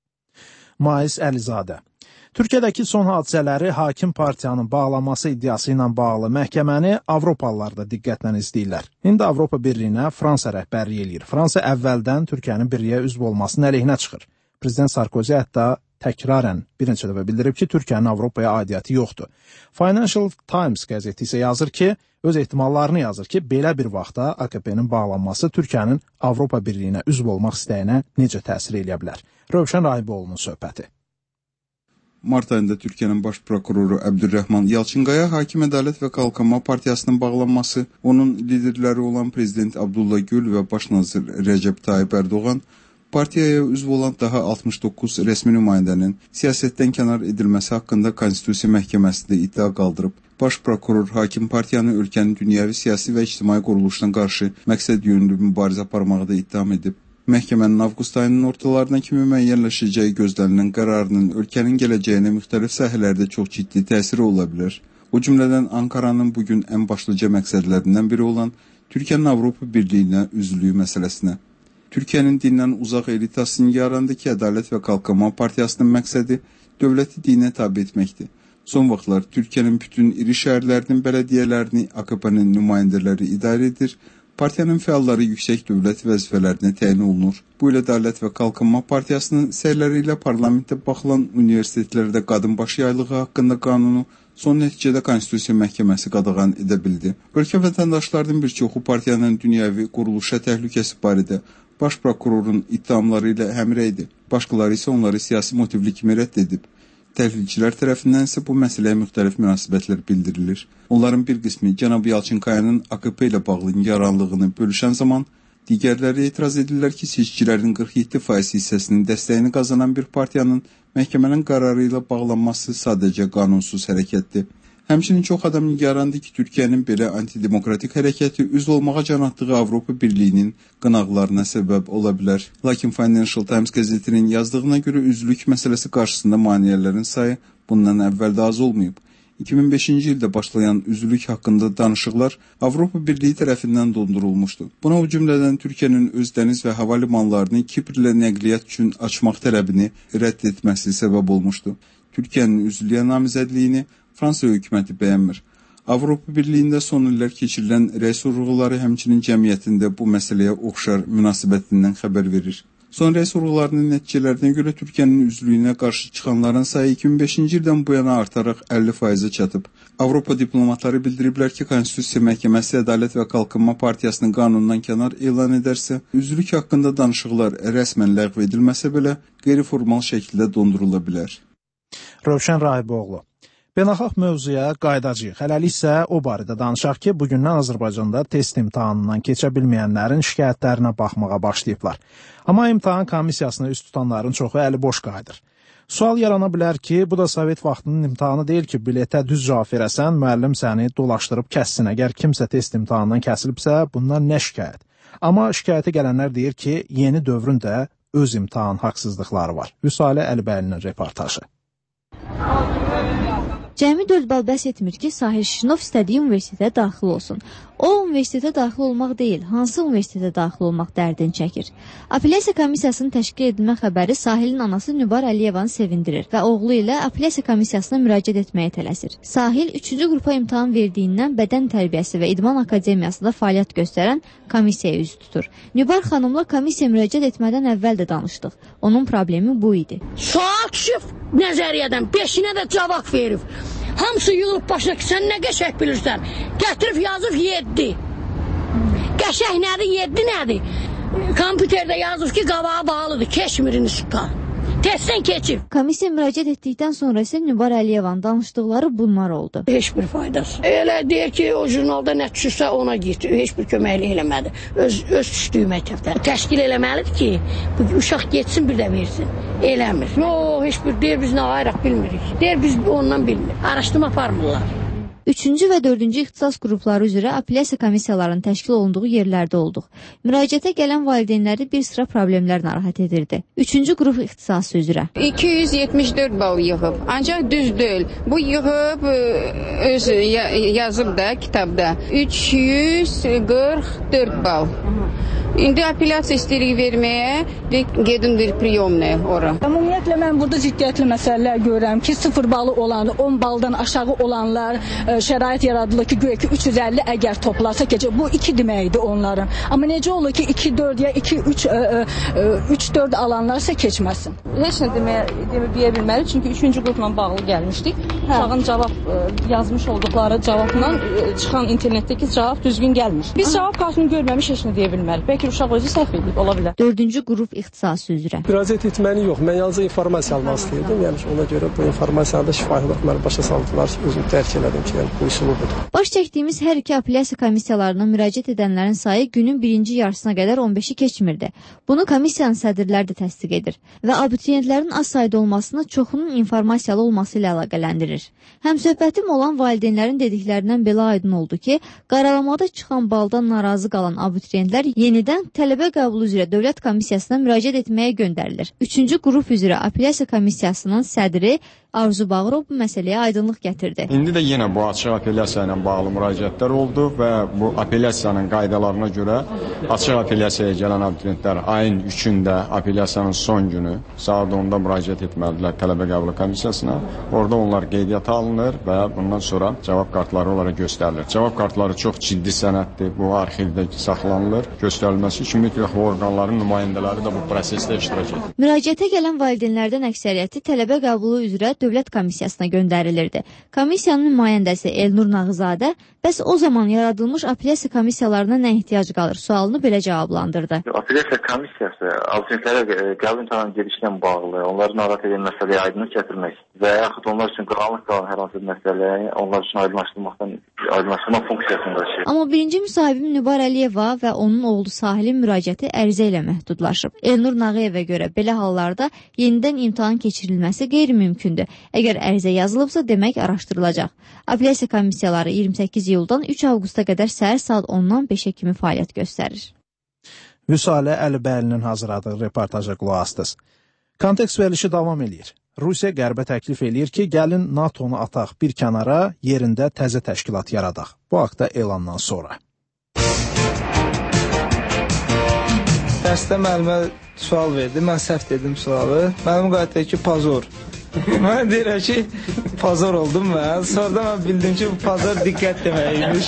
Mais Əlizadə. Türkiyədəki son hadisələri hakim partiyanın bağlanması iddiası ilə bağlı məhkəməni Avropalılar da diqqətlə izləyirlər. İndi Avropa Birliyinə Fransa rəhbərlik eləyir. Fransa əvvəldən Türkiyənin birliyə üzv olmasının əleyhinə çıxır. Prezident Sarkozy hətta təkrarən bir neçə dəfə bildirib ki, Türkiyənin Avropaya aidiyyəti yoxdur. Financial Times qəzeti isə yazır ki, öz ehtimallarını yazır ki, belə bir vaxtda AKP-nin bağlanması Türkiyənin Avropa Birliyinə üzv olmaq istəyinə necə təsir edə bilər? Rövşən Rahiboğlu'nun söhbəti. Mart ayında Türkiyənin baş prokuroru Əbdülrəhman Yalçınqaya Hakim Ədalət və Qalkınma Partiyasının bağlanması, onun liderləri olan Prezident Abdullah Gül və Baş nazir Rəcəb Tayyip Ərdoğan, partiyaya üzv olan daha 69 rəsmi nümayəndənin siyasətdən kənar edilməsi haqqında Konstitusiya Məhkəməsində iddia qaldırıb. Baş prokuror hakim partiyanı ölkənin dünyəvi siyasi və ictimai quruluşuna qarşı məqsəd yönlü mübarizə aparmağı da ittiham edib. Məhkəmənin avqust ayının ortalarına kimi müəyyənləşəcəyi gözlənilən qərarının ölkənin gələcəyinə müxtəlif sahələrdə çox ciddi təsiri ola bilər. O cümlədən Ankaranın bugün ən başlıca məqsədlərindən biri olan Türkiyənin Avropa Birliyinə üzvlüyü məsələsinə. Türkiyənin dindən uzaq elitasının yarandakı Ədalət və Qalkınma Partiyasının məqsədi dövləti dinə tabe etməkdir. Son vaxtlar Türkiyənin bütün iri şəhərlərinin bələdiyyələrini AKP-nin nümayəndələri idarə edir. Partiyanın fəalları yüksək dövlət vəzifələrinə təyin olunur. Bu ilə Ədalət və Qalkınma Partiyasının səyləri ilə parlamentdə baxılan universitetlərdə qadın baş yaylığı haqqında qanunu son nəticədə Konstitusiya Məhkəməsi qadağan edə bildi. Ölkə vətəndaşlarının bir çoxu partiyanın dünyəvi quruluşa təhlükəsi barədə baş prokurorun ittihamları ilə həmrə idi. Başqaları isə onları siyasi motivli kimi rədd edib. Təhlilçilər tərəfindən isə bu məsələyə müxtəlif münasibətlər bildirilir. Onların bir qismi cənab Yalçınqayanın AKP ilə bağlı nigaranlığını bölüşən zaman, digərləri etiraz edirlər ki, seçicilərin 47% hissəsinin dəstəyini qazanan bir partiyanın məhkəmənin qərarı ilə bağlanması sadəcə qanunsuz hərəkətdir. Həmçinin çox adam nigarandır ki, Türkiyənin belə antidemokratik hərəkəti üzv olmağa can atdığı Avropa Birliyinin qınaqlarına səbəb ola bilər. Lakin Financial Times qəzetinin yazdığına görə üzvlük məsələsi qarşısında maneələrin sayı bundan əvvəl də az olmayıb. 2005-ci ildə başlayan üzvlük haqqında danışıqlar Avropa Birliyi tərəfindən dondurulmuşdu. Buna o cümlədən Türkiyənin öz dəniz və hava limanlarını Kiprlə nəqliyyat üçün açmaq tələbini rədd etməsi səbəb olmuşdu. Türkiyənin üzvlüyə namizədliyini Fransa hökuməti bəyənmir. Avropa Birliyində son illər keçirilən rəy sorğuları həmçinin cəmiyyətində bu məsələyə oxşar münasibətindən xəbər verir. Son rəy sorğularının nəticələrinə görə Türkiyənin üzvlüyünə qarşı çıxanların sayı 2005-ci ildən bu yana artaraq 50%-ə çatıb. Avropa diplomatları bildiriblər ki, Konstitusiya Məhkəməsi Ədalət və Qalxınma Partiyasının qanundan kənar elan edərsə, üzvlük haqqında danışıqlar rəsmən ləğv edilməsə belə qeyri-formal şəkildə dondurula bilər. Rövşən Rahiboğlu. Beynəlxalq mövzuya qayıdacağıq. Hələlik isə o barədə danışaq ki, bugündən Azərbaycanda test imtahanından keçə bilməyənlərin şikayətlərinə baxmağa başlayıblar. Amma imtahan komissiyasına üst tutanların çoxu əli boş qayıdır. Sual yarana bilər ki, bu da Sovet vaxtının imtahanı deyil ki, biletə düz cavab verəsən, müəllim səni dolaşdırıb kəssin. Əgər kimsə test imtahanından kəsilibsə, bundan nə şikayət? Amma şikayətə gələnlər deyir ki, yeni dövrün də öz imtahan haqsızlıqları var. Vüsalə Əlibəylinin reportajı. Cəmi 4 bal bəs etmir ki, Sahil Şişinov istədiyi universitetə daxil olsun. O, universitetə daxil olmaq deyil, hansı universitetə daxil olmaq dərdini çəkir. Apellyasiya komissiyasının təşkil edilmə xəbəri Sahilin anası Nübar Əliyevanı sevindirir və oğlu ilə apellyasiya komissiyasına müraciət etməyə tələsir. Sahil 3-cü qrupa imtahan verdiyindən Bədən Tərbiyəsi və İdman Akademiyasında fəaliyyət göstərən komissiyaya üz tutur. Nübar xanımla komissiyaya müraciət etmədən əvvəl də danışdıq. Onun problemi bu idi. Sual düşüb nəzəriyyədən 5-inə də cavab verib. Hamısı yığılıb başına ki, sən nə qəşək bilirsən? Gətirib yazıb 7. Qəşək nədir, 7 nədir? Kompüterdə yazıb ki, qavağa bağlıdır, keçmirini sıqa. Testdən keçib. Komissiya müraciət etdikdən sonra isə Nübar Əliyevanın danışdıqları bunlar oldu. Heç bir faydası. Elə deyir ki, o jurnalda nə düşürsə ona git. Heç bir köməklik eləmədi. Öz düşdüyü məktəbdə. Təşkil eləməlidir ki, bu uşaq getsin bir də versin. Eləmir. Yox, heç bir deyir biz nə ayraq bilmirik. Deyir biz ondan bilmirik. Araşdırma aparmırlar. 3-cü və 4-cü ixtisas qrupları üzrə apellyasiya komissiyalarının təşkil olunduğu yerlərdə olduq. Müraciətə gələn valideynləri bir sıra problemlər narahat edirdi. 3-cü qrup ixtisası üzrə 274 bal yığıb, ancaq düz deyil. Bu yığıb öz yazıb da kitabda 344 bal. İndi apellyasiya istəyirik verməyə, gedindir priyomnaya ora. Ümumiyyətlə mən burada ciddiyyətli məsələlər görürəm ki, 0 balı olan, 10 baldan aşağı olanlar şərait yaradılır ki, güya ki 350 əgər toplarsa keçir. Bu 2 deməkdir onların. Amma necə olur ki 2-4 ya 2-3-4 alanlarsa keçməsin. Heç nə deyə bilməli, çünki 3-cü qrupla bağlı gəlmişdik. Uşağın cavab yazmış olduqları cavabla çıxan internetdəki cavab düzgün gəlmir. Biz cavab kartını görməmiş heç nə deyə bilmərik. Bəlkə uşaq özü səhv edib, ola bilər. 4-cü qrup ixtisası üzrə müraciət etməni yox, mən yalnız informasiya almaq istəyirdim. Yəni ona görə bu informasiyanı da şifahi olaraq məni başa saldılar, özüm dərk elədim ki, yəni bu üsulu budur. Baş çəkdiyimiz hər iki apellyasiya komissiyalarına müraciət edənlərin sayı günün birinci yarısına qədər 15-i keçmirdi. Bunu komissiyanın sədrləri də təsdiq edir və abituriyentlərin az sayda olmasını çoxunun informasiyalı olması ilə əlaqələndirir. Həmsöhbətim olan valideynlərin dediklərindən belə aydın oldu ki, qaralamada çıxan baldan narazı qalan abituriyentlər yenidən tələbə qəbulu üzrə dövlət komissiyasına müraciət etməyə göndərilir. 3-cü qrup üzrə apellyasiya komissiyasının sədri Arzu Bağırov bu məsələyə aydınlıq gətirdi. İndi də yenə bu açıq apellyasiya ilə bağlı müraciətlər oldu və bu apellyasiyanın qaydalarına görə açıq apellyasiyaya gələn abituriyentlər ayın 3-də apellyasiyanın son günü saat 10-da müraciət etməlidirlər tələbə qəbulu komissiyasına. Orada onlar qeydiyyata alınır və bundan sonra cavab kartları onlara göstərilir. Cavab kartları çox ciddi sənəddir. Bu arxivdə saxlanılır. Göstərilməsi üçün mütləq orqanların nümayəndələri də bu prosesdə iştirak edir. Müraciətə gələn valideynlərdən əksəriyyəti tələbə qəbulu üzrə dövlət komissiyasına göndərilirdi. Komissiyanın nümayəndəsi Elnur Nağızadə, bəs o zaman yaradılmış apellyasiya komissiyalarına nə ehtiyac qalır? Sualını belə cavablandırdı. Apellyasiya komissiyası abituriyentlərə qəbul imtahanı gedişlə bağlı, onların narahat edən məsələyə aydınlıq gətirmək və yaxud onlar üçün qaranlıq qalan hər hansı bir məsələyi onlar üçün aydınlaşdırma funksiyasını daşıyır. Amma birinci müsahibim Nübar Əliyeva və onun oğlu Sahilin müraciəti ərizə ilə məhdudlaşıb. Elnur Nağıyevə görə belə hallarda yenidən imtahan keçirilməsi qeyri-mümkündür Əgər ərizə yazılıbsa, demək araşdırılacaq. Apellyasiya komissiyaları 28 iyuldan 3 avqusta qədər səhər saat 10-dan 5-ə kimi fəaliyyət göstərir. Vüsalə Əlibəylinin hazırladığı reportaja qulaq asdınız. Kontekst verilişi davam edir. Rusiya qərbə təklif eləyir ki, gəlin NATO-nu ataq bir kənara, yerində təzə təşkilat yaradaq. Bu haqda elandan sonra. Dərsdə müəllimə sual verdi, mən səhv dedim sualı. Müəllim qayıtdı ki, pazor. Mən deyirəm ki, pazor oldum mən. Sonra mən bildim ki, bu pazor diqqət deməkmiş.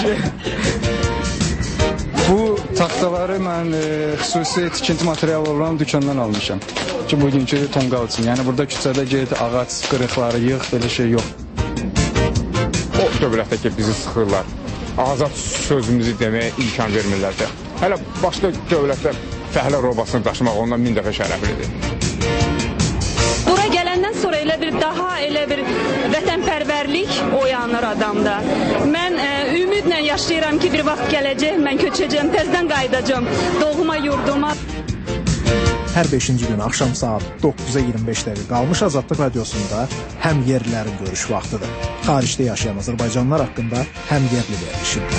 Bu taxtaları mən xüsusi tikinti materialı olan dükandan almışam. Ki, bugünkü tonqal üçün. Yəni, burada küçədə get, ağac qırıqları yığ, belə şey yox. O dövlətdə ki, bizi sıxırlar. Azad sözümüzü deməyə imkan vermirlər də. Hələ başqa dövlətdə fəhlə robasını daşımaq ondan 1000 dəfə şərəflidir. Bura gələndən sonra elə bir vətənpərvərlik oyanır adamda. Mən ümidlə yaşayıram ki, bir vaxt gələcək, mən köçəcəm, təzdən qayıdacam doğma yurduma. Hər 5-ci gün axşam saat 9-a 25 dəqiqə qalmış Azadlıq Radiosunda həm yerlilərin görüş vaxtıdır. Xaricdə yaşayan Azərbaycanlılar haqqında həm yerli verilişində.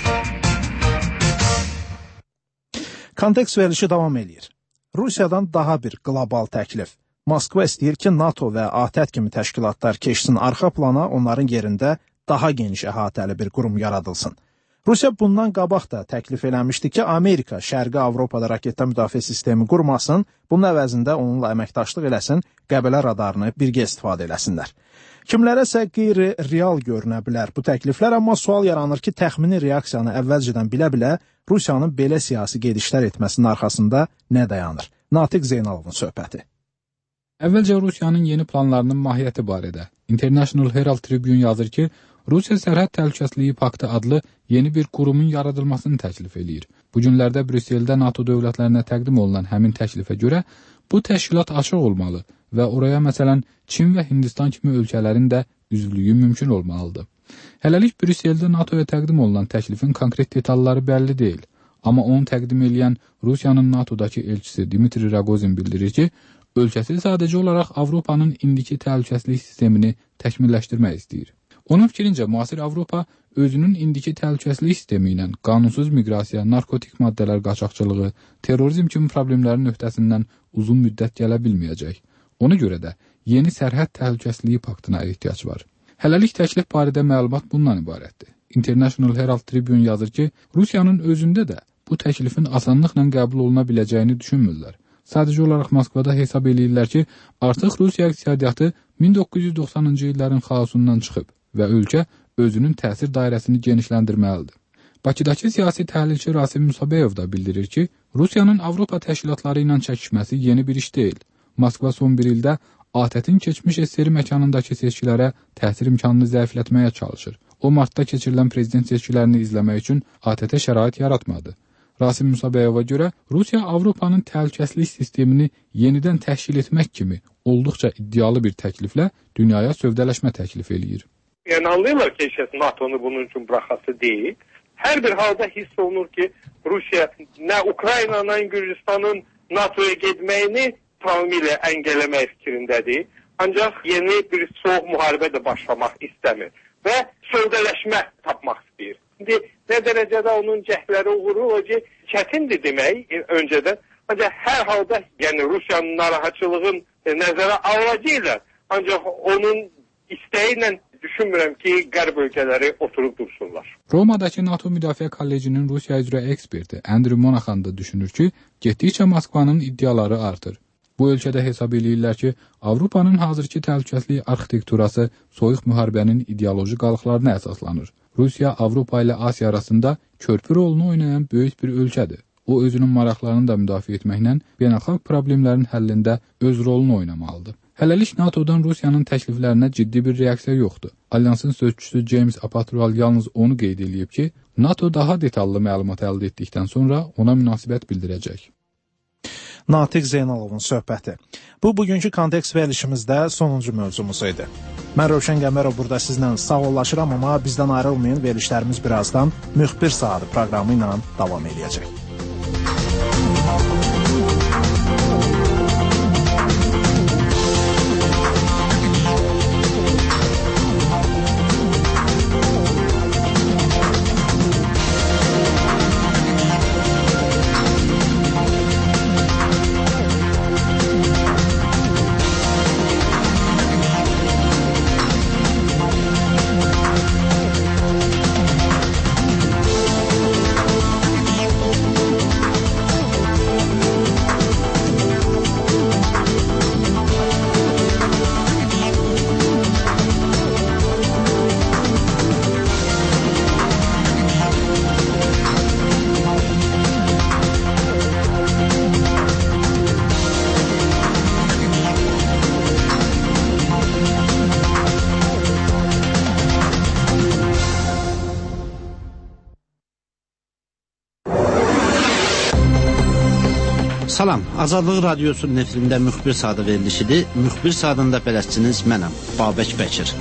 Kontekst verilişi davam edir. Rusiyadan daha bir qlobal təklif. Moskva istəyir ki, NATO və ATƏT kimi təşkilatlar keçsin arxa plana, onların yerində daha geniş əhatəli bir qurum yaradılsın. Rusiya bundan qabaq da təklif eləmişdi ki, Amerika Şərqi Avropada raketdən müdafiə sistemi qurmasın, bunun əvəzində onunla əməkdaşlıq eləsin, Qəbələ radarını birgə istifadə eləsinlər. Kimlərəsə qeyri-real görünə bilər bu təkliflər, amma sual yaranır ki, təxmini reaksiyanı əvvəlcədən bilə-bilə Rusiyanın belə siyasi gedişlər etməsinin arxasında nə dayanır? Natiq Zeynalovun söhbəti. Əvvəlcə Rusiyanın yeni planlarının mahiyyəti barədə International Herald Tribune yazır ki, Rusiya Sərhəd Təhlükəsizliyi Paktı adlı yeni bir qurumun yaradılmasını təklif eləyir. Bu günlərdə Brüsseldə NATO dövlətlərinə təqdim olunan həmin təklifə görə bu təşkilat açıq olmalı və oraya məsələn Çin və Hindistan kimi ölkələrin də üzvlüyü mümkün olmalıdır. Hələlik Brüsseldə NATOya təqdim olunan təklifin konkret detalları bəlli deyil. Amma onu təqdim edən Rusiyanın NATOdakı elçisi Dmitri Rogozin bildirir ki, ölkəsi sadəcə olaraq Avropanın indiki təhlükəsizlik sistemini təkmilləşdirmək istəyir. Onun fikrincə, müasir Avropa özünün indiki təhlükəsizlik sistemi ilə qanunsuz miqrasiya, narkotik maddələr qaçaqçılığı, terrorizm kimi problemlərin öhdəsindən uzun müddət gələ bilməyəcək. Ona görə də yeni sərhəd təhlükəsizliyi paktına ehtiyac var. Hələlik təklif barədə məlumat bundan ibarətdir. International Herald Tribune yazır ki, Rusiyanın özündə də bu təklifin asanlıqla qəbul oluna biləcəyini düşünmürlər. Sadəcə olaraq Moskvada hesab eləyirlər ki, artıq Rusiya iqtisadiyyatı 1990-cı illərin xaosundan çıxıb və ölkə özünün təsir dairəsini genişləndirməlidir. Bakıdakı siyasi təhlilçi Rasim Musabeyov da bildirir ki, Rusiyanın Avropa təşkilatları ilə çəkişməsi yeni bir iş deyil. Moskva son bir ildə ATƏT-in keçmiş SSR məkanındakı seçkilərə təsir imkanını zəiflətməyə çalışır. O, martda keçirilən prezident seçkilərini izləmək üçün ATƏT-ə şərait yaratmadı. Rasim Musabeyova görə Rusiya Avropanın təhlükəsizlik sistemini yenidən təşkil etmək kimi olduqca iddialı bir təkliflə dünyaya sövdələşmə təklif eləyir. Yəni anlayırlar ki, NATO'nu bunun üçün buraxası deyil. Hər bir halda hiss olunur ki, Rusiya nə Ukrayna'nın, Gürcistanın NATO'ya getməyini tamamilə əngələmək fikrindədir. Ancaq yeni bir soğuk müharibə də başlamaq istəmir və sövdələşmə tapmaq istəyir. İndi nə dərəcədə onun cəhdləri uğurlu olacaq, çətindir demək öncədən. Ancaq hər halda yəni Rusiyanın narahatçılığın nəzərə alınacaqlar. Ancaq onun istəyi ilə düşünmürəm ki, qərb ölkələri oturub dursunlar. Romadakı NATO Müdafiə Kollecinin Rusiya üzrə eksperti Andrew Monahan da düşünür ki, getdikcə Moskvanın iddiaları artır. Bu ölkədə hesab eləyirlər ki, Avropanın hazırki təhlükəsizlik arxitekturası soyuq müharibənin ideoloji qalıqlarına əsaslanır. Rusiya Avropa ilə Asiya arasında körpü rolunu oynayan böyük bir ölkədir. O, özünün maraqlarını da müdafiə etməklə beynəlxalq problemlərin həllində öz rolunu oynamalıdır. Hələlik NATO'dan Rusiyanın təkliflərinə ciddi bir reaksiya yoxdur. Alyansın sözçüsü James Apatrual yalnız onu qeyd edib ki, NATO daha detallı məlumat əldə etdikdən sonra ona münasibət bildirəcək. Natiq Zeynalovun söhbəti. Bu, bugünkü kontekst verilişimizdə sonuncu mövzumuz idi. Mən Rövşən Qəmbərov burada sizlə sağollaşıram, amma bizdən ayrılmayın, verilişlərimiz birazdan Müxbir Saatı proqramı ilə davam edəcək. Salam, Azadlıq Radiosu nefrində müxbir sadə verilişidir. Müxbir sadında bələdçiniz mənəm, Babək Bəkir.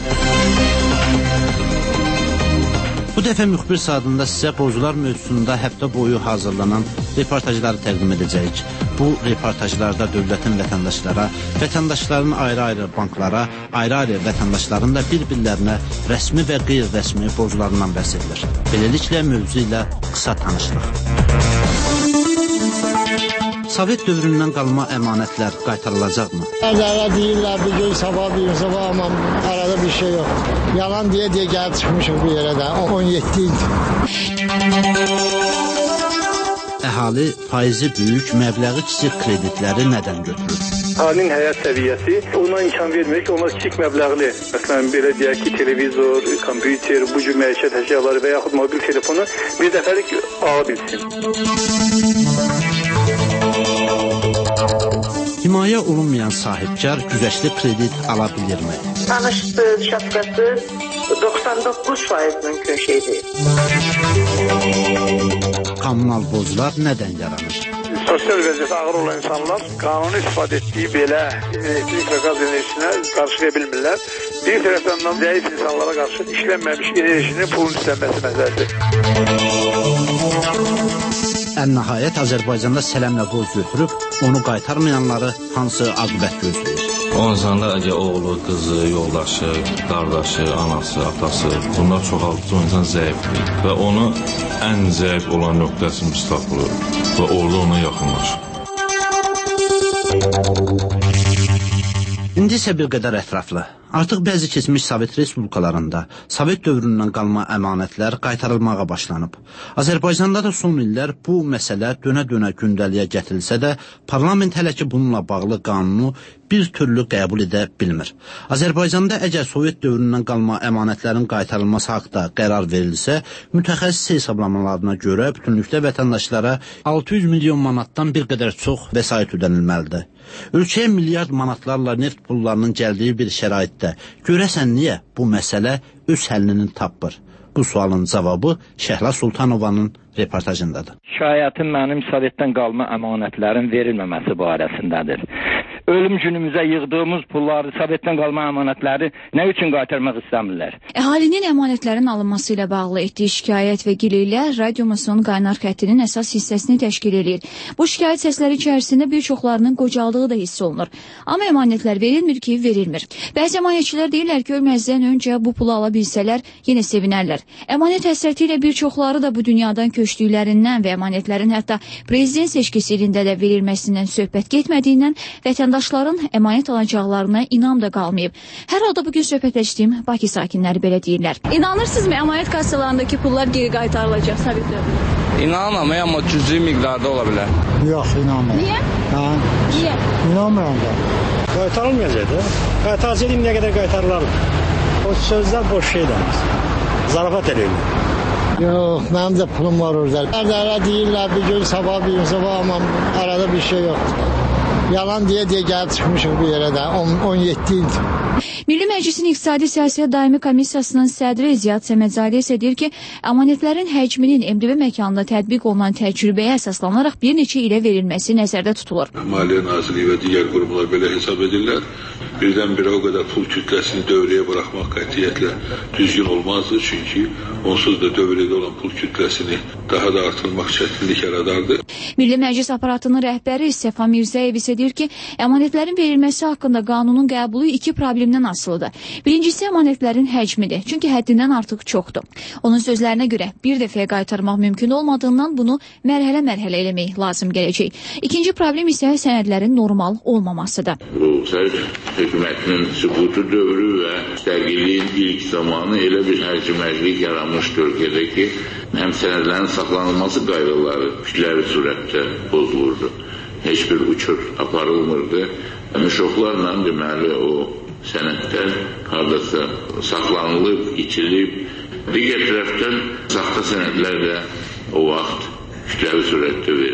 Bu dəfə müxbir sadında sizə borcular mövzusunda həftə boyu hazırlanan reportajları təqdim edəcəyik. Bu reportajlarda dövlətin vətəndaşlara, vətəndaşların ayrı-ayrı banklara, ayrı-ayrı vətəndaşların da bir-birlərinə rəsmi və qeyri-rəsmi borclarından bəhs edilir. Beləliklə mövzu ilə qısa tanışlıq. Sovet dövründən qalma əmanətlər qaytarılacaqmı? Əzərə deyirlər, bir gün sabah, bir gün sabah, amma arada bir şey yox. Yalan deyə gəlib çıxmışıq bu yerə də, 17 ildir. Əhali faizi böyük, məbləği kiçik kreditləri nədən götürür? Əhalinin həyat səviyyəsi ona imkan vermir ki, onlar kiçik məbləğli, məsələn, belə deyək ki, televizor, kompüter, bu cür məişət əşyaları və yaxud mobil telefonu bir dəfəlik ala bilsin. Himayə olunmayan sahibkar güzəştli kredit ala bilirmi? Tanışdı, şapkası 99% mümkün şeydir. Kommunal borclar nədən yaranır? Sosial vəziyyəti ağır olan insanlar qanuni istifadə etdiyi belə elektrik və qaz enerjisinə qarşılaya bilmirlər. Bir tərəfdən də zəif insanlara qarşı işlənməmiş enerjinin pulun istənməsi məsələsidir. Ən nəhayət Azərbaycanda sələmlə borc götürüb, onu qaytarmayanları hansı aqibət gözləyir? O insanlar əgər oğlu, qızı, yoldaşı, qardaşı, anası, atası, bunlar çoxaldıqca o insan zəifdir və onu ən zəif olan nöqtəsini tapılır və orada ona yaxınlaşır. İndi isə bir qədər ətraflı. Artıq bəzi keçmiş Sovet respublikalarında Sovet dövründən qalma əmanətlər qaytarılmağa başlanıb. Azərbaycanda da son illər bu məsələ dönə-dönə gündəliyə gətirilsə də, parlament hələ ki bununla bağlı qanunu bir türlü qəbul edə bilmir. Azərbaycanda əgər Sovet dövründən qalma əmanətlərin qaytarılması haqda qərar verilsə, mütəxəssis hesablamalarına görə bütünlükdə vətəndaşlara 600 milyon manatdan bir qədər çox vəsait ödənilməlidir. Ölkəyə milyard manatlarla neft pullarının gəldiyi bir şəraitdə görəsən niyə bu məsələ öz həllini tapmır? Bu sualın cavabı Şəhla Sultanovanın reportajındadır. Şikayətim mənim Sovetdən qalma əmanətlərin verilməməsi barəsindədir. Ölüm günümüzə yığdığımız pulları, Sovetdən qalma əmanətləri nə üçün qaytarmaq istəmirlər? Əhalinin əmanətlərin alınması ilə bağlı etdiyi şikayət və giləylər radiomuzun qaynar xəttinin əsas hissəsini təşkil edir. Bu şikayət səsləri içərisində bir çoxlarının qocaldığı da hiss olunur. Amma əmanətlər verilmir ki, verilmir. Bəzi əmanətçilər deyirlər ki, ölməzdən öncə bu pulu ala bilsələr, yenə sevinərlər. Əmanət həsrəti ilə bir çoxları da bu dünyadan köçdüklərindən və əmanətlərin hətta prezident seçkisi ilində də verilməsindən söhbət getmədiyindən vətəndaşların əmanət alacaqlarına inam da qalmayıb. Hər halda bugün söhbətləşdiyim Bakı sakinləri belə deyirlər. İnanırsınızmı əmanət kassalarındakı pullar geri qaytarılacaq Sovet dövründə? İnanmam, amma cüzi miqdarda ola bilər. Yox, inanmıram. Niyə? Niyə? İnanmıram da. Qaytarılmayacaq da. Qaytarılacaq nə qədər qaytarılar. O sözlər boş şeydir. Zarafat edirlər. Yox, mənim də pulum var orada. Əzərə deyirlər, bir gün sabah, bir gün sabah, amma arada bir şey yoxdur. Yalan deyə gəlib çıxmışıq bu yerə də, 17 ildir. Milli Məclisin İqtisadi Siyasət Daimi Komissiyasının sədri Ziyad Səmədzadə isə deyir ki, əmanətlərin həcminin MDB məkanında tətbiq olunan təcrübəyə əsaslanaraq bir neçə ilə verilməsi nəzərdə tutulur. Maliyyə Nazirliyi və digər qurumlar belə hesab edirlər. Birdən-birə o qədər pul kütləsini dövrəyə buraxmaq qətiyyətlə düzgün olmazdı. Çünki onsuz da dövrədə olan pul kütləsini daha da artırmaq çətinlik yaradardı. Milli Məclis aparatının rəhbəri Səfa Mirzəyev isə deyir ki, əmanətlərin verilməsi haqqında qanunun qəbulu iki problemdən asılıdır. Birincisi əmanətlərin həcmidir, çünki həddindən artıq çoxdur. Onun sözlərinə görə bir dəfəyə qaytarmaq mümkün olmadığından bunu mərhələ-mərhələ eləmək lazım gələcək. İkinci problem isə sənədlərin normal olmamasıdır. Bu hökumətinin sübutu dövrü və müstəqilliyin ilk zamanı elə bir hərcmərlik yaranmışdı ölkədə ki, həm sənədlərin saxlanılması qaydaları kütləvi surətdə pozulurdu. Heç bir uçur aparılmırdı. Müşoxlarla deməli o sənədlər haradasa saxlanılıb, içilib. Digər tərəfdən saxta sənədlər də o vaxt kütləvi surətdə verilib.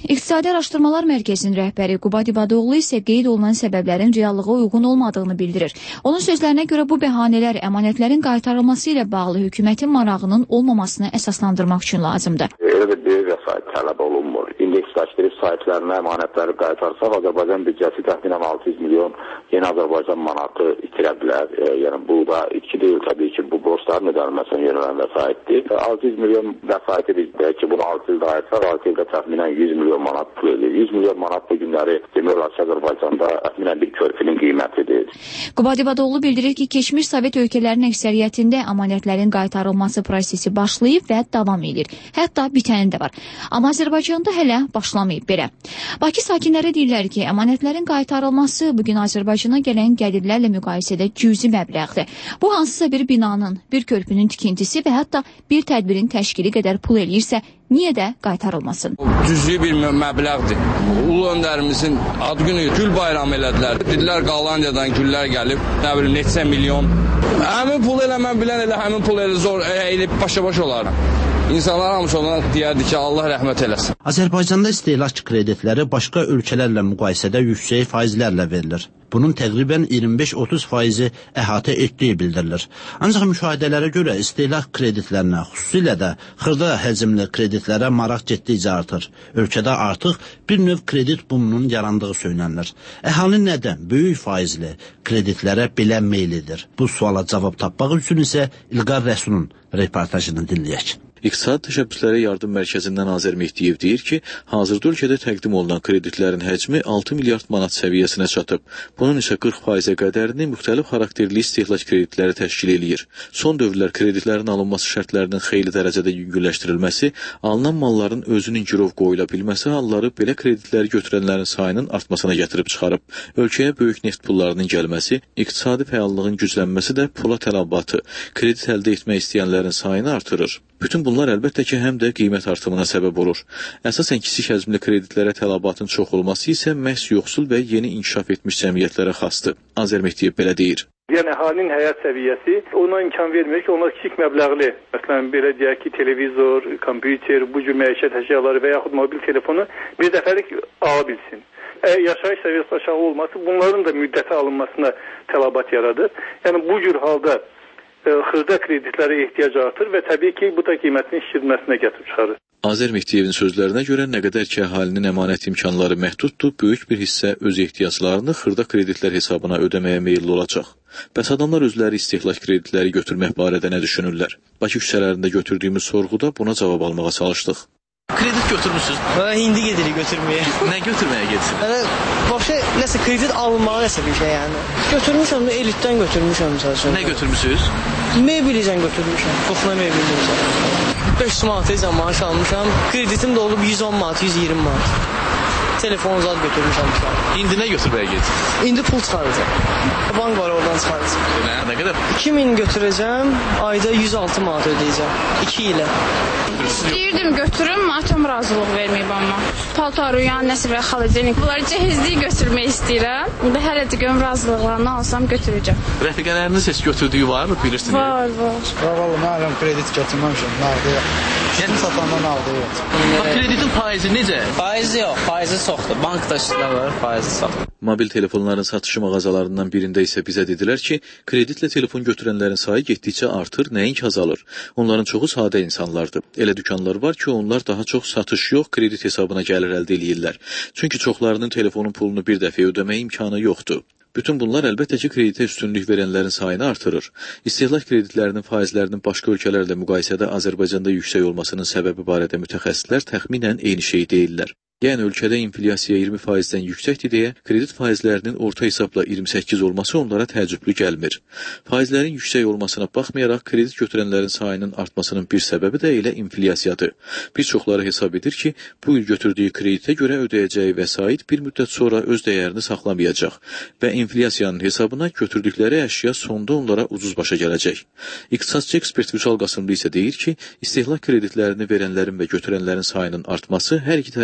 İqtisadi Araşdırmalar Mərkəzinin rəhbəri Qubad İbadoğlu isə qeyd olunan səbəblərin reallığa uyğun olmadığını bildirir. Onun sözlərinə görə bu bəhanələr əmanətlərin qaytarılması ilə bağlı hökumətin marağının olmamasını əsaslandırmaq üçün lazımdır. Elə bir böyük vəsait tələb olunmur. İndeksləşdirib sahiblərinə əmanətləri qaytarsaq, Azərbaycan büdcəsi təxminən 600 milyon yeni Azərbaycan manatı itirə bilər. Yəni bu da itki deyil təbii ki, bu borcların ödənilməsinə yönələn vəsaitdir. 600 milyon vəsaiti biz deyək ki, bunu 6 ildə ayırsaq, 6 ildə təxminən 100 milyon manat pul edir. 100 milyon manat bu günləri demək olar ki, Azərbaycanda təxminən bir körpünün qiymətidir. Qubad İbadoğlu bildirir ki, keçmiş Sovet ölkələrinin əksəriyyətində əmanətlərin qaytarılması prosesi başlayıb və davam edir. Hətta bitəni də var. Amma Azərbaycanda hələ başlamayıb belə. Bakı sakinləri deyirlər ki, əmanətlərin qaytarılması bugün Azərbaycana gələn gəlirlərlə müqayisədə cüzi məbləğdir. Bu hansısa bir binanın, bir körpünün tikintisi və hətta bir tədbirin təşkili qədər pul eləyirsə, niyə də qaytarılmasın? Cüzi bir məbləğdir. Ulu öndərimizin ad günü gül bayramı elədilər. Dedilər Qalandiyadan güllər gəlib, nə bilim neçə milyon. Həmin pul elə mən bilən elə həmin pul elə zor elib başa-baş olar. İnsanlar hamısı ona deyərdi ki, Allah rəhmət eləsin. Azərbaycanda istehlak kreditləri başqa ölkələrlə müqayisədə yüksək faizlərlə verilir. Bunun təqribən 25-30% əhatə etdiyi bildirilir. Ancaq müşahidələrə görə istehlak kreditlərinə, xüsusilə də xırda həcmli kreditlərə maraq getdikcə artır. Ölkədə artıq bir növ kredit bumunun yarandığı söylənilir. Əhali nədən böyük faizli kreditlərə belə meylidir? Bu suala cavab tapmaq üçün isə İlqar Rəsulun reportajını dinləyək. İqtisadi Təşəbbüslərə Yardım Mərkəzindən Azər Mehdiyev deyir ki, hazırda ölkədə təqdim olunan kreditlərin həcmi 6 milyard manat səviyyəsinə çatıb. Bunun isə 40%-ə qədərini müxtəlif xarakterli istehlak kreditləri təşkil eləyir. Son dövrlər kreditlərin alınması şərtlərinin xeyli dərəcədə yüngülləşdirilməsi, alınan malların özünün girov qoyula bilməsi halları belə kreditləri götürənlərin sayının artmasına gətirib çıxarıb. Ölkəyə böyük neft pullarının gəlməsi, iqtisadi fəallığın güclənməsi də pula tələbatı, kredit əldə etmək istəyənlərin sayını artırır. Bütün bunlar əlbəttə ki, həm də qiymət artımına səbəb olur. Əsasən kiçik həcmli kreditlərə tələbatın çox olması isə məhz yoxsul və yeni inkişaf etmiş cəmiyyətlərə xasdır. Azər Mehdiyev belə deyir. Yəni əhalinin həyat səviyyəsi ona imkan vermir ki, onlar kiçik məbləğli, məsələn belə deyək ki, televizor, kompüter, bu cür məişət əşyaları və yaxud mobil telefonu bir dəfəlik ala bilsin. Yaşayış səviyyəsi aşağı olması bunların da müddəti alınmasına tələbat yaradır. Yəni bu cür halda xırda kreditlərə ehtiyac artır və təbii ki, bu da qiymətin şişirilməsinə gətirib çıxarır. Azər Mehdiyevin sözlərinə görə nə qədər ki, əhalinin əmanət imkanları məhduddur, böyük bir hissə öz ehtiyaclarını xırda kreditlər hesabına ödəməyə meyilli olacaq. Bəs adamlar özləri istehlak kreditləri götürmək barədə nə düşünürlər? Bakı küçələrində götürdüyümüz sorğuda buna cavab almağa çalışdıq. Kredit götürmüsünüz? Hindi gedirik götürməyə. Nə götürməyə gedirsin? Başqa nəsə kredit alınmağa nəsə bir şey yəni. Götürmüşəm, elitdən götürmüşəm məsələn. Nə götürmüsünüz? Mebilizən götürmüşəm. Qoxuna mebilizən. 500 manatıyla maaş almışam. Kreditim də olub 110 manat, 120 manat. Telefon zad götürmüşəm. İndi nə götürməyə gedirsiniz? İndi pul çıxaracağım. Bank var, oradan çıxaracağım. Nə qədər? 2000 götürəcəm, ayda 106 manat ödəyəcəm. 2 ilə. İstəyirdim götürüm, atam razılıq verməyib amma. Paltar, yan, nəsə və xalacenik. Bunları cəhizliyi götürmək istəyirəm. İndi hələ də görüm razılıqlarını alsam götürəcəm. Rəfiqələriniz heç götürdüyü var mı, bilirsiniz? Var. Valla mən kredit götürməmişəm, nardı yox. Şimdi satandan nardı yox. Kreditin faizi necə? Faizi yox, faizi çoxdur. Bankda üstünə var, faizi çoxdur. Mobil telefonların satışı mağazalarından birində isə bizə dedilər ki, kreditlə telefon götürənlərin sayı getdikcə artır, nəinki azalır. Onların çoxu sadə insanlardır. Elə dükanlar var ki, onlar daha çox satış yox, kredit hesabına gəlir əldə eləyirlər. Çünki çoxlarının telefonun pulunu bir dəfə ödəmək imkanı yoxdur. Bütün bunlar əlbəttə ki, kreditə üstünlük verənlərin sayını artırır. İstehlak kreditlərinin faizlərinin başqa ölkələrlə müqayisədə Azərbaycanda yüksək olmasının səbəbi barədə mütəxəssislər təxminən eyni şey deyirlər. Yəni ölkədə inflyasiya 20%-dən yüksəkdir deyə kredit faizlərinin orta hesabla 28 olması onlara təəccüblü gəlmir. Faizlərin yüksək olmasına baxmayaraq kredit götürənlərin sayının artmasının bir səbəbi də elə inflyasiyadır. Bir çoxları hesab edir ki, bu il götürdüyü kreditə görə ödəyəcəyi vəsait bir müddət sonra öz dəyərini saxlamayacaq və inflyasiyanın hesabına götürdükləri əşya sonda onlara ucuz başa gələcək. İqtisadçı ekspert Vüsal Qasımlı isə deyir ki, istehlak kreditlərini verənlərin və götürənlərin sayının artması hər iki tərəf üçün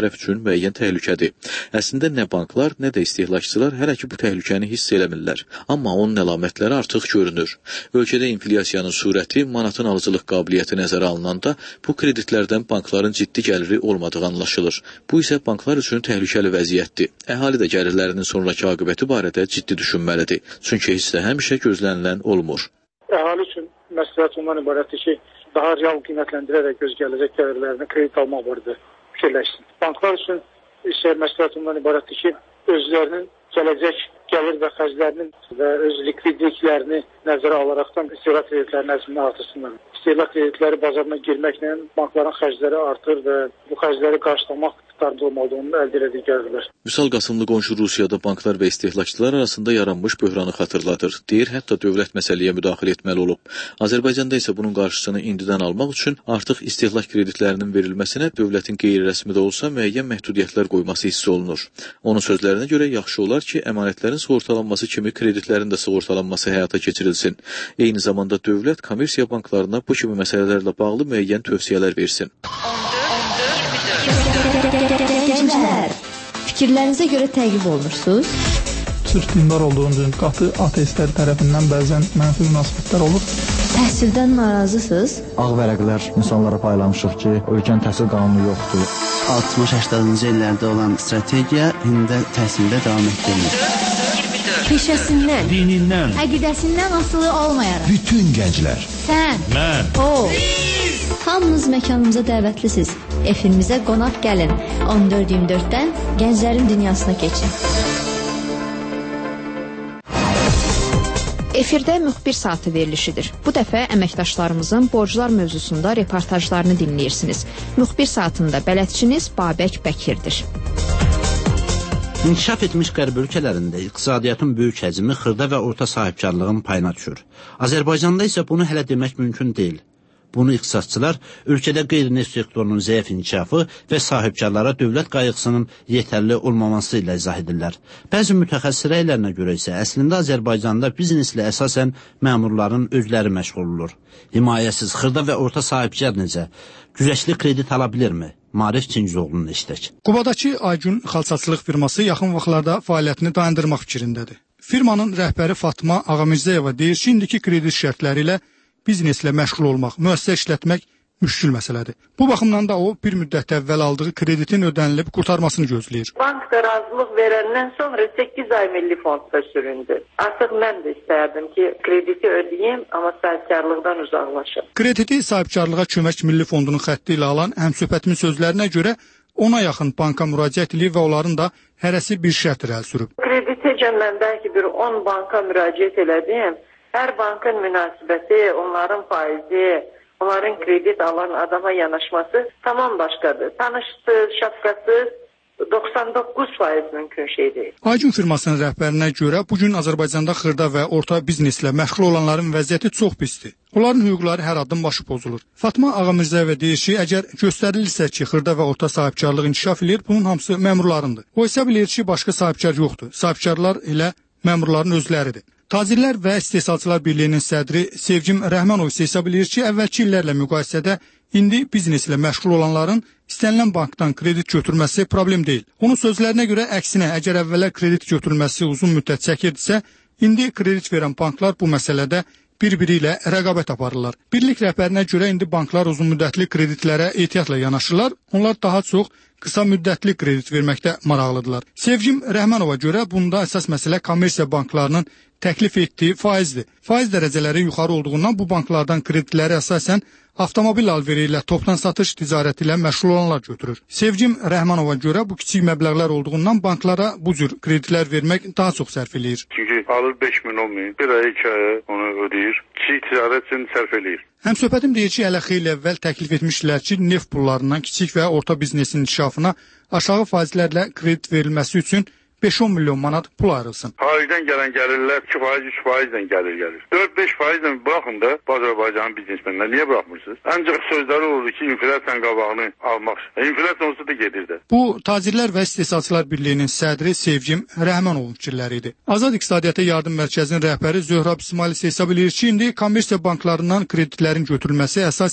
müəyyən təhlükədir. Əslində nə banklar, nə də istehlakçılar hələ ki bu təhlükəni hiss eləmirlər. Amma onun əlamətləri artıq görünür. Ölkədə inflyasiyanın sürəti, manatın alıcılıq qabiliyyəti nəzərə alınanda bu kreditlərdən bankların ciddi gəliri olmadığı anlaşılır. Bu isə banklar üçün təhlükəli vəziyyətdir. Əhali də gəlirlərinin sonraki aqibəti barədə ciddi düşünməlidir. Çünki heç də həmişə gözlənilən olmur. Əhali üçün məsləhət ondan ibarətdir ki, daha real qiymətləndirərək göz gələcək gəlirlərini kredit almaq barədə fikirləşsin. Banklar üçün isə məsləhət ondan ibarətdir ki, özlərinin gələcək gəlir və xərclərinin və öz likvidliklərini nəzərə alaraqdan istehlak kreditlərinin həcmini artırsınlar. İstehlak kreditləri bazarına girməklə bankların xərcləri artır və bu xərcləri qarşılamaq iqtidarında olmadığını əldə edilir gəlirlər. Vüsal Qasımlı qonşu Rusiyada banklar və istehlakçılar arasında yaranmış böhranı xatırladır. Deyir, hətta dövlət məsələyə müdaxilə etməli olub. Azərbaycanda isə bunun qarşısını indidən almaq üçün artıq istehlak kreditlərinin verilməsinə dövlətin qeyri-rəsmi də olsa müəyyən məhdudiyyətlər qoyması hiss olunur. Onun sözlərinə görə yaxşı olar ki, əmanətlərin sığortalanması kimi kreditlərin də sığortalanması həyata keçirilsin. Eyni zamanda dövlət kommersiya banklarına bu kimi məsələlərlə bağlı müəyyən tövsiyələr versin. Gənclər, fikirlərinizə görə təqib olunursunuz? Sırf dindar olduğum üçün qatı ateistlər tərəfindən bəzən mənfi münasibətlər olur. Təhsildən narazısınız? Ağ vərəqlər insanlara paylamışıq ki, ölkənin təhsil qanunu yoxdur. 60-80-cı illərdə olan strategiya indi təhsildə davam etdirilir. Peşəsindən, dinindən, əqidəsindən asılı olmayaraq. Bütün gənclər. Sən, mən, o. Hamınız məkanımıza dəvətlisiniz. Efimizə qonaq gəlin. 14-24-dən Gənclərin Dünyasına keçin. Efirdə müxbir saatı verilişidir. Bu dəfə əməkdaşlarımızın borclar mövzusunda reportajlarını dinləyirsiniz. Müxbir saatında bələdçiniz Babək Bəkirdir. İnkişaf etmiş qərb ölkələrində iqtisadiyyatın böyük həcmi xırda və orta sahibkarlığın payına düşür. Azərbaycanda isə bunu hələ demək mümkün deyil. Bunu iqtisadçılar ölkədə qeyri-neft sektorunun zəif inkişafı və sahibkarlara dövlət qayğısının yetərli olmaması ilə izah edirlər. Bəzi mütəxəssis rəylərinə görə isə əslində Azərbaycanda bizneslə əsasən məmurların özləri məşğul olur. Himayəsiz xırda və orta sahibkar necə? Güzəştli kredit ala bilirmi? Marif Çingizoğlu'nun eşitək. Qubadakı Aygün xalçaçılıq firması yaxın vaxtlarda fəaliyyətini dayandırmaq fikrindədir. Firmanın rəhbəri Fatma Ağamirzəyeva deyir ki, indiki kredit şərtləri ilə bizneslə məşğul olmaq, müəssisə işlətmək müşkül məsələdir. Bu baxımdan da o, bir müddət əvvəl aldığı kreditin ödənilib qurtarmasını gözləyir. Bankda razılıq verəndən sonra 8 ay milli fondda süründü. Artıq mən də istərdim ki, krediti ödəyim, amma sahibkarlıqdan uzaqlaşım. Krediti sahibkarlığa kömək milli fondunun xətti ilə alan həmsöhbətimin sözlərinə görə ona yaxın banka müraciət edib və onların da hərəsi bir şərt irəli sürüb. Kreditəcə mən bəlkə bir 10 banka müraciət elədim. Hər bankın münasibəti, onların faizi, onların kredit alan adama yanaşması tamam başqadır. Tanışsız, şapkasız 99% mümkün şey deyil. Aygün firmasının rəhbərinə görə bugün Azərbaycanda xırda və orta bizneslə məşğul olanların vəziyyəti çox pisdir. Onların hüquqları hər addım başı pozulur. Fatma Ağamirzəyeva deyir ki, əgər göstərilirsə ki, xırda və orta sahibkarlıq inkişaf edir, bunun hamısı məmurlarındır. O isə bilir ki, başqa sahibkar yoxdur. Sahibkarlar elə məmurların özləridir. Tacirlər və İstehsalçılar Birliyinin sədri Sevcim Rəhmanov isə hesab edir ki, əvvəlki illərlə müqayisədə indi bizneslə məşğul olanların istənilən bankdan kredit götürməsi problem deyil. Onun sözlərinə görə əksinə, əgər əvvəllər kredit götürülməsi uzun müddət çəkirdisə, indi kredit verən banklar bu məsələdə bir-biri ilə rəqabət aparırlar. Birlik rəhbərinə görə indi banklar uzun müddətli kreditlərə ehtiyatla yanaşırlar. Onlar daha çox qısa müddətli kredit verməkdə maraqlıdırlar. Sevcim Rəhmanova görə bunda əsas məsələ kommersiya banklarının təklif etdiyi faizdir. Faiz dərəcələri yuxarı olduğundan bu banklardan kreditləri əsasən avtomobil alveri ilə topdan satış ticarəti ilə məşğul olanlar götürür. Sevcim Rəhmanova görə bu kiçik məbləğlər olduğundan banklara bu cür kreditlər vermək daha çox sərf eləyir. Çünki alır 5 min, 10 min, bir ay 2 aya onu ödəyir. Kiçik ticarət üçün sərf eləyir. Həmsöhbətim deyir ki, hələ xeyli əvvəl təklif etmişdilər ki, neft pullarından kiçik və orta biznesin inkişafına aşağı faizlərlə kredit verilməsi üçün 5-10 milyon manat pul ayrılsın. Xaricdən gələn gəlirlər 2%-3%-dən gəlir. 4-5%-dən buraxın da Azərbaycanın biznesmenlər. Niyə buraxmırsınız? Ancaq sözləri olurdu ki, inflyasiyanın qabağını almaq. İnflyasiya olsa da gedir də. Bu, Tacirlər və İstehsalçılar Birliyinin sədri Sevcim Rəhmanovun fikirləri idi. Azad İqtisadiyyata Yardım Mərkəzinin rəhbəri Zöhrab İsmail isə hesab edir ki, indi kommersiya banklarından kreditlərin götürülməsi əsasən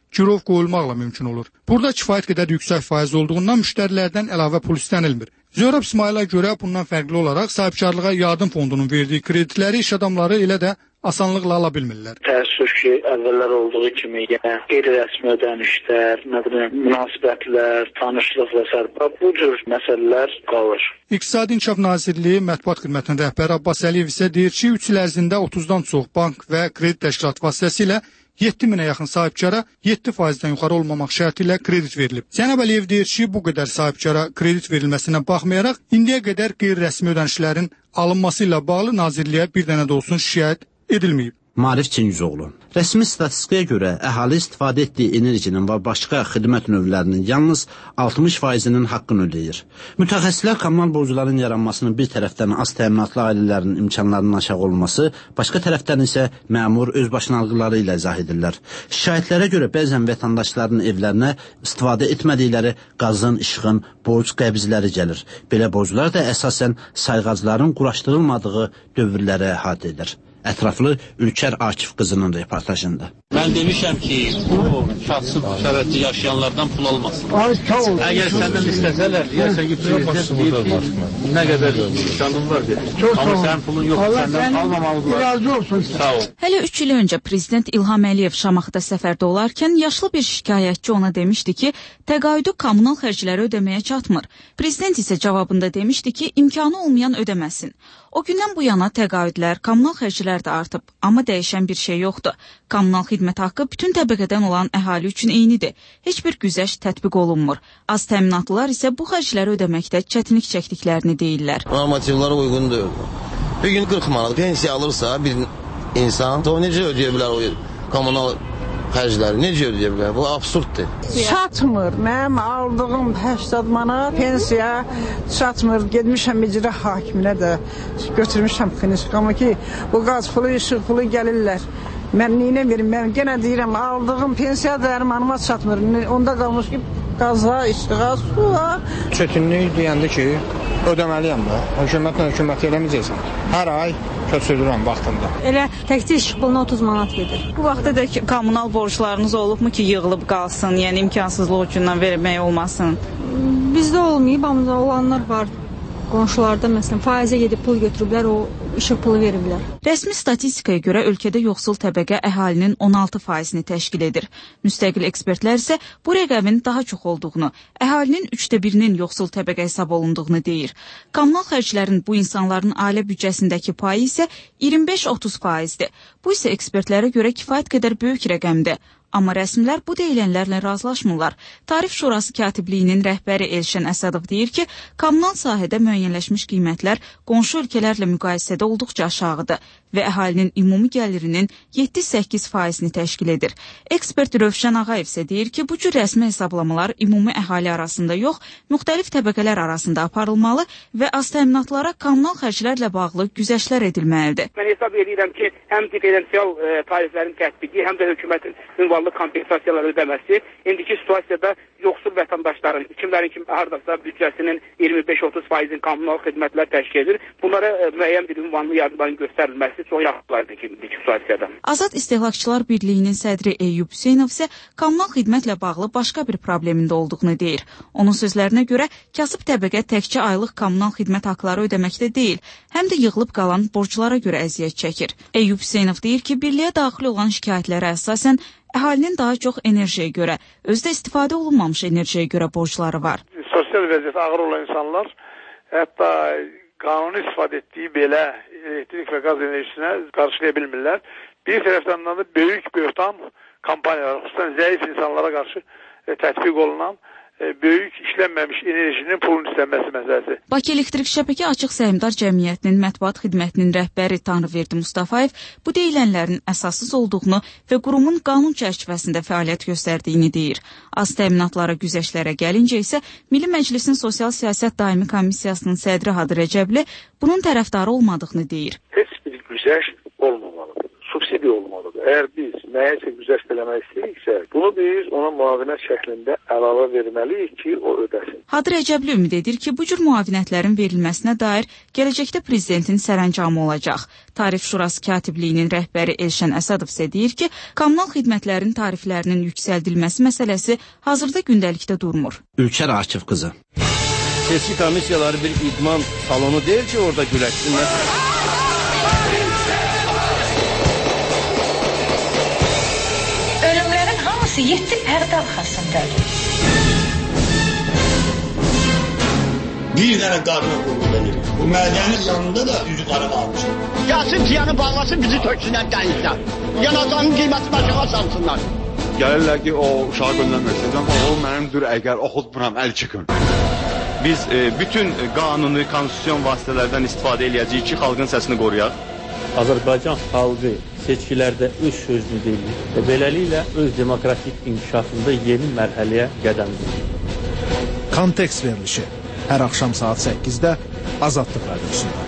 girov qoyulmaqla mümkün olur. Burada kifayət qədər yüksək faiz olduğundan müştərilərdən əlavə pul istənilmir. Zöhrəb İsmaila görə bundan fərqli olaraq sahibkarlığa yardım fondunun verdiyi kreditləri iş adamları elə də asanlıqla ala bilmirlər. Təəssüf ki, əvvəllər olduğu kimi yenə qeyri-rəsmi ödənişlər, münasibətlər, tanışlıq və s. bu cür məsələlər qalır. İqtisadi İnkişaf Nazirliyi Mətbuat Xidmətinin rəhbəri Abbas Əliyev isə deyir ki, 3 il ərzində 30-dan çox bank və kredit təşkilatı vasitəsilə 7.000-ə yaxın sahibkara 7%-dən yuxarı olmamaq şərti ilə kredit verilib. Zeynəb Əliyev deyir ki, bu qədər sahibkara kredit verilməsinə baxmayaraq, indiyə qədər qeyri-rəsmi ödənişlərin alınması ilə bağlı Nazirliyə bir dənə də olsun şikayət edilməyib. Marif Çingizoğlu. Rəsmi statistikaya görə əhali istifadə etdiyi enerjinin və başqa xidmət növlərinin yalnız 60%-nin haqqını ödəyir. Mütəxəssislər kommunal borcların yaranmasının bir tərəfdən az təminatlı ailələrin imkanlarının aşağı olması, başqa tərəfdən isə məmur özbaşınalıqları ilə izah edirlər. Şikayətlərə görə bəzən vətəndaşların evlərinə istifadə etmədikləri qazın, işığın, borc qəbzləri gəlir. Belə borclar da əsasən sayğacların quraşdırılmadığı dövrlərə əhatə edir. Ətraflı Ülkər Akif qızının reportajında. Mən demişəm ki, bu şəxsi şəraitdə yaşayanlardan pul almasın. Əgər səndən istəsələr, deyərsən ki, prezident nə qədər imkanın var deyir. Amma sənin pulun yoxdur, səndən almamalıdırlar. Sağ ol. Hələ 3 il öncə Prezident İlham Əliyev Şamaxıda səfərdə olarkən yaşlı bir şikayətçi ona demişdi ki, təqaüdü kommunal xərcləri ödəməyə çatmır. Prezident isə cavabında demişdi ki, imkanı olmayan ödəməsin. O gündən bu yana təqaüdlər, kommunal xərclər də artıb, amma dəyişən bir şey yoxdur. Kommunal xidmət haqqı bütün təbəqədən olan əhali üçün eynidir. Heç bir güzəşt tətbiq olunmur. Az təminatlılar isə bu xərcləri ödəməkdə çətinlik çəkdiklərini deyirlər. Normativlara uyğun deyil. Bir gün 40 manat pensiya alırsa bir insan, o necə ödəyə bilər o kommunal xərcləri? Necə ödəyə bilər? Bu absurddur. Çatmır. Mənim aldığım 80 manat pensiya çatmır. Getmişəm icra hakiminə də götürmüşəm xinişqamı ki, bu qaz pulu, işıq pulu gəlirlər. Mən neyinə verim? Mən genə deyirəm, aldığım pensiya dərmanıma çatmır. Onda qalmış ki, qaza, işığa, suğa. Çətinlik deyəndə ki, ödəməliyəm də. Hökumət eləməyəcəksən. Hər ay köçürürəm vaxtında. Elə təkcə işıq puluna 30 manat gedir. Bu vaxtda da kommunal borclarınız olubmu ki, yığılıb qalsın, yəni imkansızlıq ucundan vermək olmasın? Bizdə olmayıb, amma olanlar var. Qonşularda məsələn faizə gedib pul götürüblər, o işıq pulu veriblər. Rəsmi statistikaya görə ölkədə yoxsul təbəqə əhalinin 16%-ni təşkil edir. Müstəqil ekspertlər isə bu rəqəmin daha çox olduğunu, əhalinin 1/3-nin yoxsul təbəqə hesab olunduğunu deyir. Kommunal xərclərin bu insanların ailə büdcəsindəki payı isə 25-30%-dir. Bu isə ekspertlərə görə kifayət qədər böyük rəqəmdir. Amma rəsmilər bu deyilənlərlə razılaşmırlar. Tarif Şurası katibliyinin rəhbəri Elşən Əsədov deyir ki, kommunal sahədə müəyyənləşmiş qiymətlər qonşu ölkələrlə müqayisədə olduqca aşağıdır və əhalinin ümumi gəlirinin 7-8%-ni təşkil edir. Ekspert Rövşən Ağayev isə deyir ki, bu cür rəsmi hesablamalar ümumi əhali arasında yox, müxtəlif təbəqələr arasında aparılmalı və az təminatlara kommunal xərclərlə bağlı güzəştlər edilməlidir. Mən hesab edirəm ki, həm diferensial tariflərin tətbiqi, həm də hökumətin ünvanlı kompensasiyalar ödəməsi indiki situasiyada yoxsul vətəndaşların, kimlərin ki, hardasa büdcəsinin 25-30%-in kommunal xidmətlər təşkil edir. Bunlara müəyyən bir ünvanlı yardımların göstərilməsi çox yaxşılardır ki, indiki situasiyada. Azad İstehlakçılar Birliyinin sədri Eyyub Hüseynov isə kommunal xidmətlə bağlı başqa bir problemində olduğunu deyir. Onun sözlərinə görə, kasıb təbəqə təkcə aylıq kommunal xidmət haqları ödəməkdə deyil, həm də yığılıb qalan borclara görə əziyyət çəkir. Eyyub Hüseynov deyir ki, birliyə daxil olan şikayətlərə əsasən əhalinin daha çox enerjiyə görə, özdə istifadə olunmamış enerjiyə görə borcları var. Sosial vəziyyəti ağır olan insanlar hətta qanuni istifadə etdiyi belə elektrik və qaz enerjisinə qarşılaya bilmirlər. Bir tərəfdən də böyük böhtan kampaniyalar, xüsusən zəif insanlara qarşı tətbiq olunan böyük işlənməmiş enerjinin pulun istənməsi məsələsi. Bakı Elektrik Şəbəkə Açıq Səhmdar Cəmiyyətinin mətbuat xidmətinin rəhbəri Tanrıverdi Mustafayev bu deyilənlərin əsassız olduğunu və qurumun qanun çərçivəsində fəaliyyət göstərdiyini deyir. Az təminatlara, güzəştlərə gəlincə isə Milli Məclisin Sosial Siyasət Daimi Komissiyasının sədri Hadı Rəcəbli bunun tərəfdarı olmadığını deyir. Heç bir güzəşt olmamalıdır, subsidiya olmalıdır. Əgər biz nəyəsə güzəşt eləmək istəyiriksə, bunu biz ona müavinət şəklində əlavə verməliyik ki, o ödəsin. Hadi Rəcəbli ümid edir ki, bu cür müavinətlərin verilməsinə dair gələcəkdə prezidentin sərəncamı olacaq. Tarif Şurası katibliyinin rəhbəri Elşən Əsədov isə deyir ki, kommunal xidmətlərin tariflərinin yüksəldilməsi məsələsi hazırda gündəlikdə durmur. Ülkər Akif qızı. Seçki komissiyaları bir idman salonu deyil ki, orada güləşsinlər. Ölümlərin hamısı 7 pərdə arxasındadır. Bir dənə qarına qulluq edir. Bu mədənin yanında da üzü qara qalmışdır. Gəlsin tiyanı bağlasın, bizi töksünlər dənizdən. Yanacağının qiymətini aşağı salsınlar. Gəlirlər ki, o uşağı göndərmək istəyəcəm, o mənimdir, əgər oxutmuram, əl çıxın. Biz bütün qanuni, konstitusyon vasitələrdən istifadə eləyəcəyik ki, xalqın səsini qoruyaq. Azərbaycan xalqı seçkilərdə öz sözünü deyir və beləliklə öz demokratik inkişafında yeni mərhələyə qədəm qoyur. Kontekst verilişi hər axşam saat 8-də Azadlıq Radiosunda.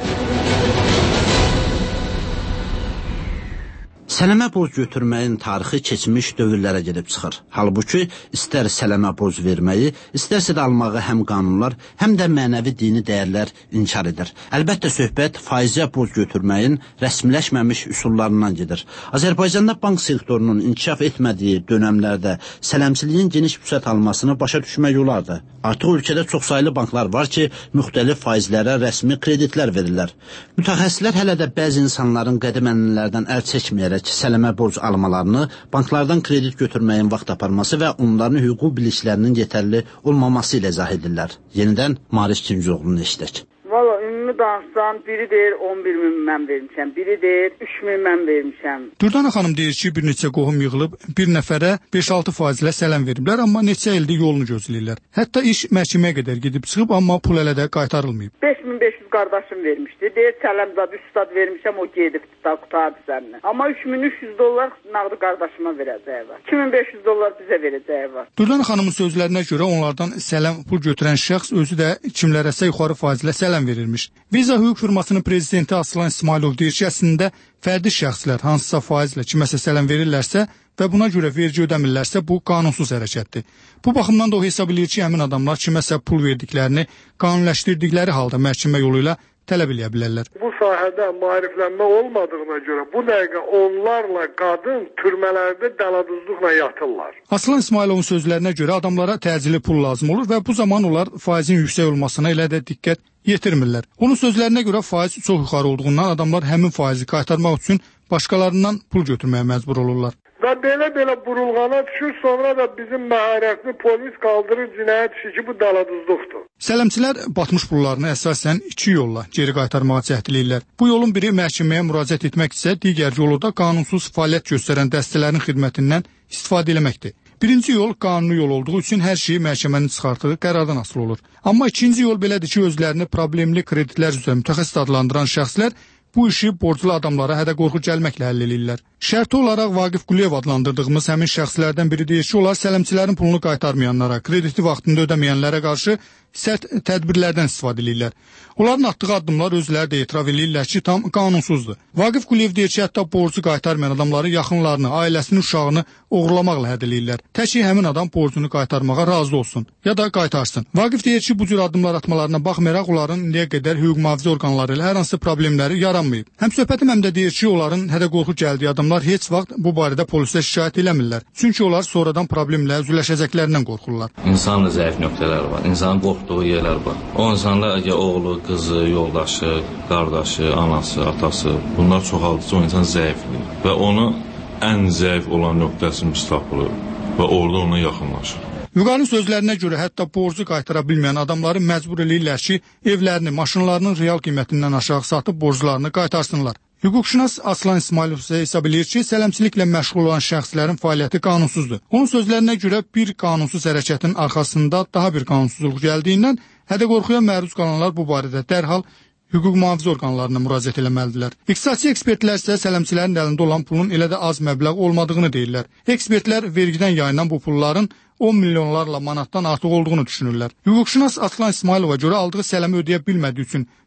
Sələmə borc götürməyin tarixi keçmiş dövrlərə gedib çıxır. Halbuki, istər sələmə borc verməyi, istərsə də almağı həm qanunlar, həm də mənəvi dini dəyərlər inkar edir. Əlbəttə, söhbət faizə borc götürməyin rəsmiləşməmiş üsullarından gedir. Azərbaycanda bank sektorunun inkişaf etmədiyi dönəmlərdə sələmçiliyin geniş vüsət almasını başa düşmək olardı. Artıq ölkədə çoxsaylı banklar var ki, müxtəlif faizlərə rəsmi kreditlər verirlər. Mütəxəssislər hələ də bəzi insanların qədimənlilərdən əl çəkməyərək sələmə borc almalarını, banklardan kredit götürməyin vaxt aparması və onların hüquq biliklərinin yetərli olmaması ilə izah edirlər. Yenidən Maris Kincioğlu'nu eşidək. Valla ümumi danışsam, biri deyir 11 min mən vermişəm, biri deyir 3 min mən vermişəm. Dürdana xanım deyir ki, bir neçə qohum yığılıb, bir nəfərə 5-6 faizlə sələm veriblər, amma neçə ildir yolunu gözləyirlər. Hətta iş məhkəməyə qədər gedib çıxıb, amma pul hələ də qaytarılmayıb. 5500 qardaşım vermişdi. Deyir sələmzad, üstad vermişəm, o gedib qutardı səninlə. Amma 3300 dollar nağdı qardaşıma verəcəyi var. 2500 dollar bizə verəcəyi var. Dürdana xanımın sözlərinə görə onlardan sələm pul götürən şəxs özü də kimlərəsə yuxarı faizlə sələm verilmiş. Visa hüquq firmasının prezidenti Aslan İsmailov deyir ki, əslində fərdi şəxslər hansısa faizlə kiməsə sələm verirlərsə və buna görə vergi ödəmirlərsə bu qanunsuz hərəkətdir. Bu baxımdan da o hesab edir ki, həmin adamlar kiməsə pul verdiklərini qanunləşdirdikləri halda məhkəmə yolu ilə tələb eləyə bilərlər. Bu sahədə maariflənmə olmadığına görə bu dəqiqə onlarla qadın türmələrdə dəladuzluqla yatırlar. Aslan İsmailovun sözlərinə görə adamlara təcili pul lazım olur və bu zaman onlar faizin yüksək olmasına elə də diqqət yetirmirlər. Onun sözlərinə görə faiz çox yuxarı olduğundan adamlar həmin faizi qaytarmaq üçün başqalarından pul götürməyə məcbur olurlar. Və belə burulğana düşür, sonra da bizim məharətli polis qaldırır, cinayət işi ki, bu dəladuzluqdur. Sələmçilər batmış pullarını əsasən 2 yolla geri qaytarmağa cəhd edirlər. Bu yolun biri məhkəməyə müraciət etmək isə digər yolu da qanunsuz fəaliyyət göstərən dəstələrin xidmətindən istifadə etməkdir. Birinci yol qanuni yol olduğu üçün hər şey məhkəmənin çıxartdığı qərardan asılı olur. Amma ikinci yol belədir ki, özlərini problemli kreditlər üzrə mütəxəssis adlandıran şəxslər bu işi borclu adamlara hədə-qorxu gəlməklə həll edirlər. Şərti olaraq Vaqif Quliyev adlandırdığımız həmin şəxslərdən biri deyir ki, onlar sələmçilərin pulunu qaytarmayanlara, krediti vaxtında ödəməyənlərə qarşı sərt tədbirlərdən istifadə edirlər. Onların atdığı addımlar özləri də etiraf edirlər ki, tam qanunsuzdur. Vaqif Quliyev deyir ki, hətta borcu qaytarmayan adamları yaxınlarını, ailəsinin uşağını oğurlamaqla hədd edirlər. Tək ki, həmin adam borcunu qaytarmağa razı olsun ya da qaytarsın. Vaqif deyir ki, bu cür addımlar atmalarına baxmayaraq onların indiyə qədər hüquq mühafizə orqanları ilə hər hansı problemləri yaranmayıb. Həmsöhbətim həm də deyir ki, onların hədə-qorxu gəldiyi adamlar heç vaxt bu barədə polisə şikayət eləmirlər. Çünki onlar sonradan problemlə üzləşəcəklərindən qorxurlar. İnsanın zəif nöqtələri var, insanın qorxduğu yerlər var. O insanlar əgər oğlu, qızı, yoldaşı, qardaşı, anası, atası, bunlar çoxaldıqca o insan zəifliyir və onu ən zəif olan nöqtəsini biz tapılır və orada ona yaxınlaşır. Vüqarın sözlərinə görə hətta borcu qaytara bilməyən adamları məcbur edirlər ki, evlərini, maşınlarının real qiymətindən aşağı satıb borclarını qaytarsınlar. Hüquqşünas Aslan İsmailov isə hesab edir ki, sələmçiliklə məşğul olan şəxslərin fəaliyyəti qanunsuzdur. Onun sözlərinə görə bir qanunsuz hərəkətin arxasında daha bir qanunsuzluq gəldiyindən hədə-qorxuya məruz qalanlar bu barədə dərhal hüquq mühafizə orqanlarına müraciət eləməlidirlər. İqtisadi ekspertlər isə sələmçilərin əlində olan pulun elə də az məbləğ olmadığını deyirlər. Ekspertlər vergidən yayılan bu pulların 10 milyonlarla manatdan artıq olduğunu düşünürlər. Hüquqşünas Aslan İsmailova görə aldığı sələmi ödəyə bilmədiyi üçün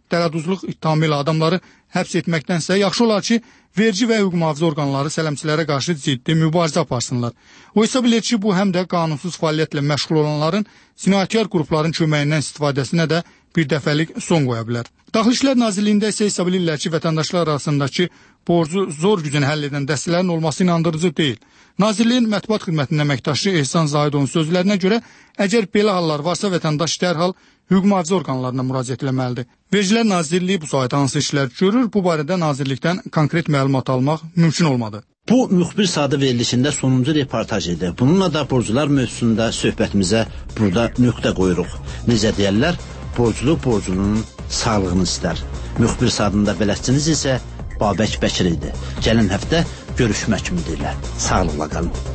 dələduzluq ittihamı ilə adamları həbs etməkdənsə, yaxşı olar ki, vergi və hüquq mühafizə orqanları sələmçilərə qarşı ciddi mübarizə aparsınlar. O hesab edir ki, bu həm də qanunsuz fəaliyyətlə məşğul olanların cinayətkar qrupların köməyindən istifadəsinə də bir dəfəlik son qoya bilər. Daxili İşlər Nazirliyində isə hesab edirlər ki, vətəndaşlar arasındakı borcu zor gücünə həll edən dəstələrin olması inandırıcı deyil. Nazirliyin mətbuat xidmətinin əməkdaşı Ehsan Zahidovun sözlərinə görə, əgər belə hallar varsa, vətəndaş dərhal hüquq mühafizə orqanlarına müraciət etməlidir. Vergilər Nazirliyi bu sayda hansı işlər görür, bu barədə Nazirlikdən konkret məlumat almaq mümkün olmadı. Bu müxbir sadə verilişində sonuncu reportaj idi. Bununla da borcular mövzusunda söhbətimizə burada nöqtə qoyuruq. Necə deyərlər, borclu borclunun sağlığını istər. Müxbir sadında bələdçiniz isə Babək Bəkir idi. Gəlin həftə görüşmək ümidilə. Sağlıqla qalın.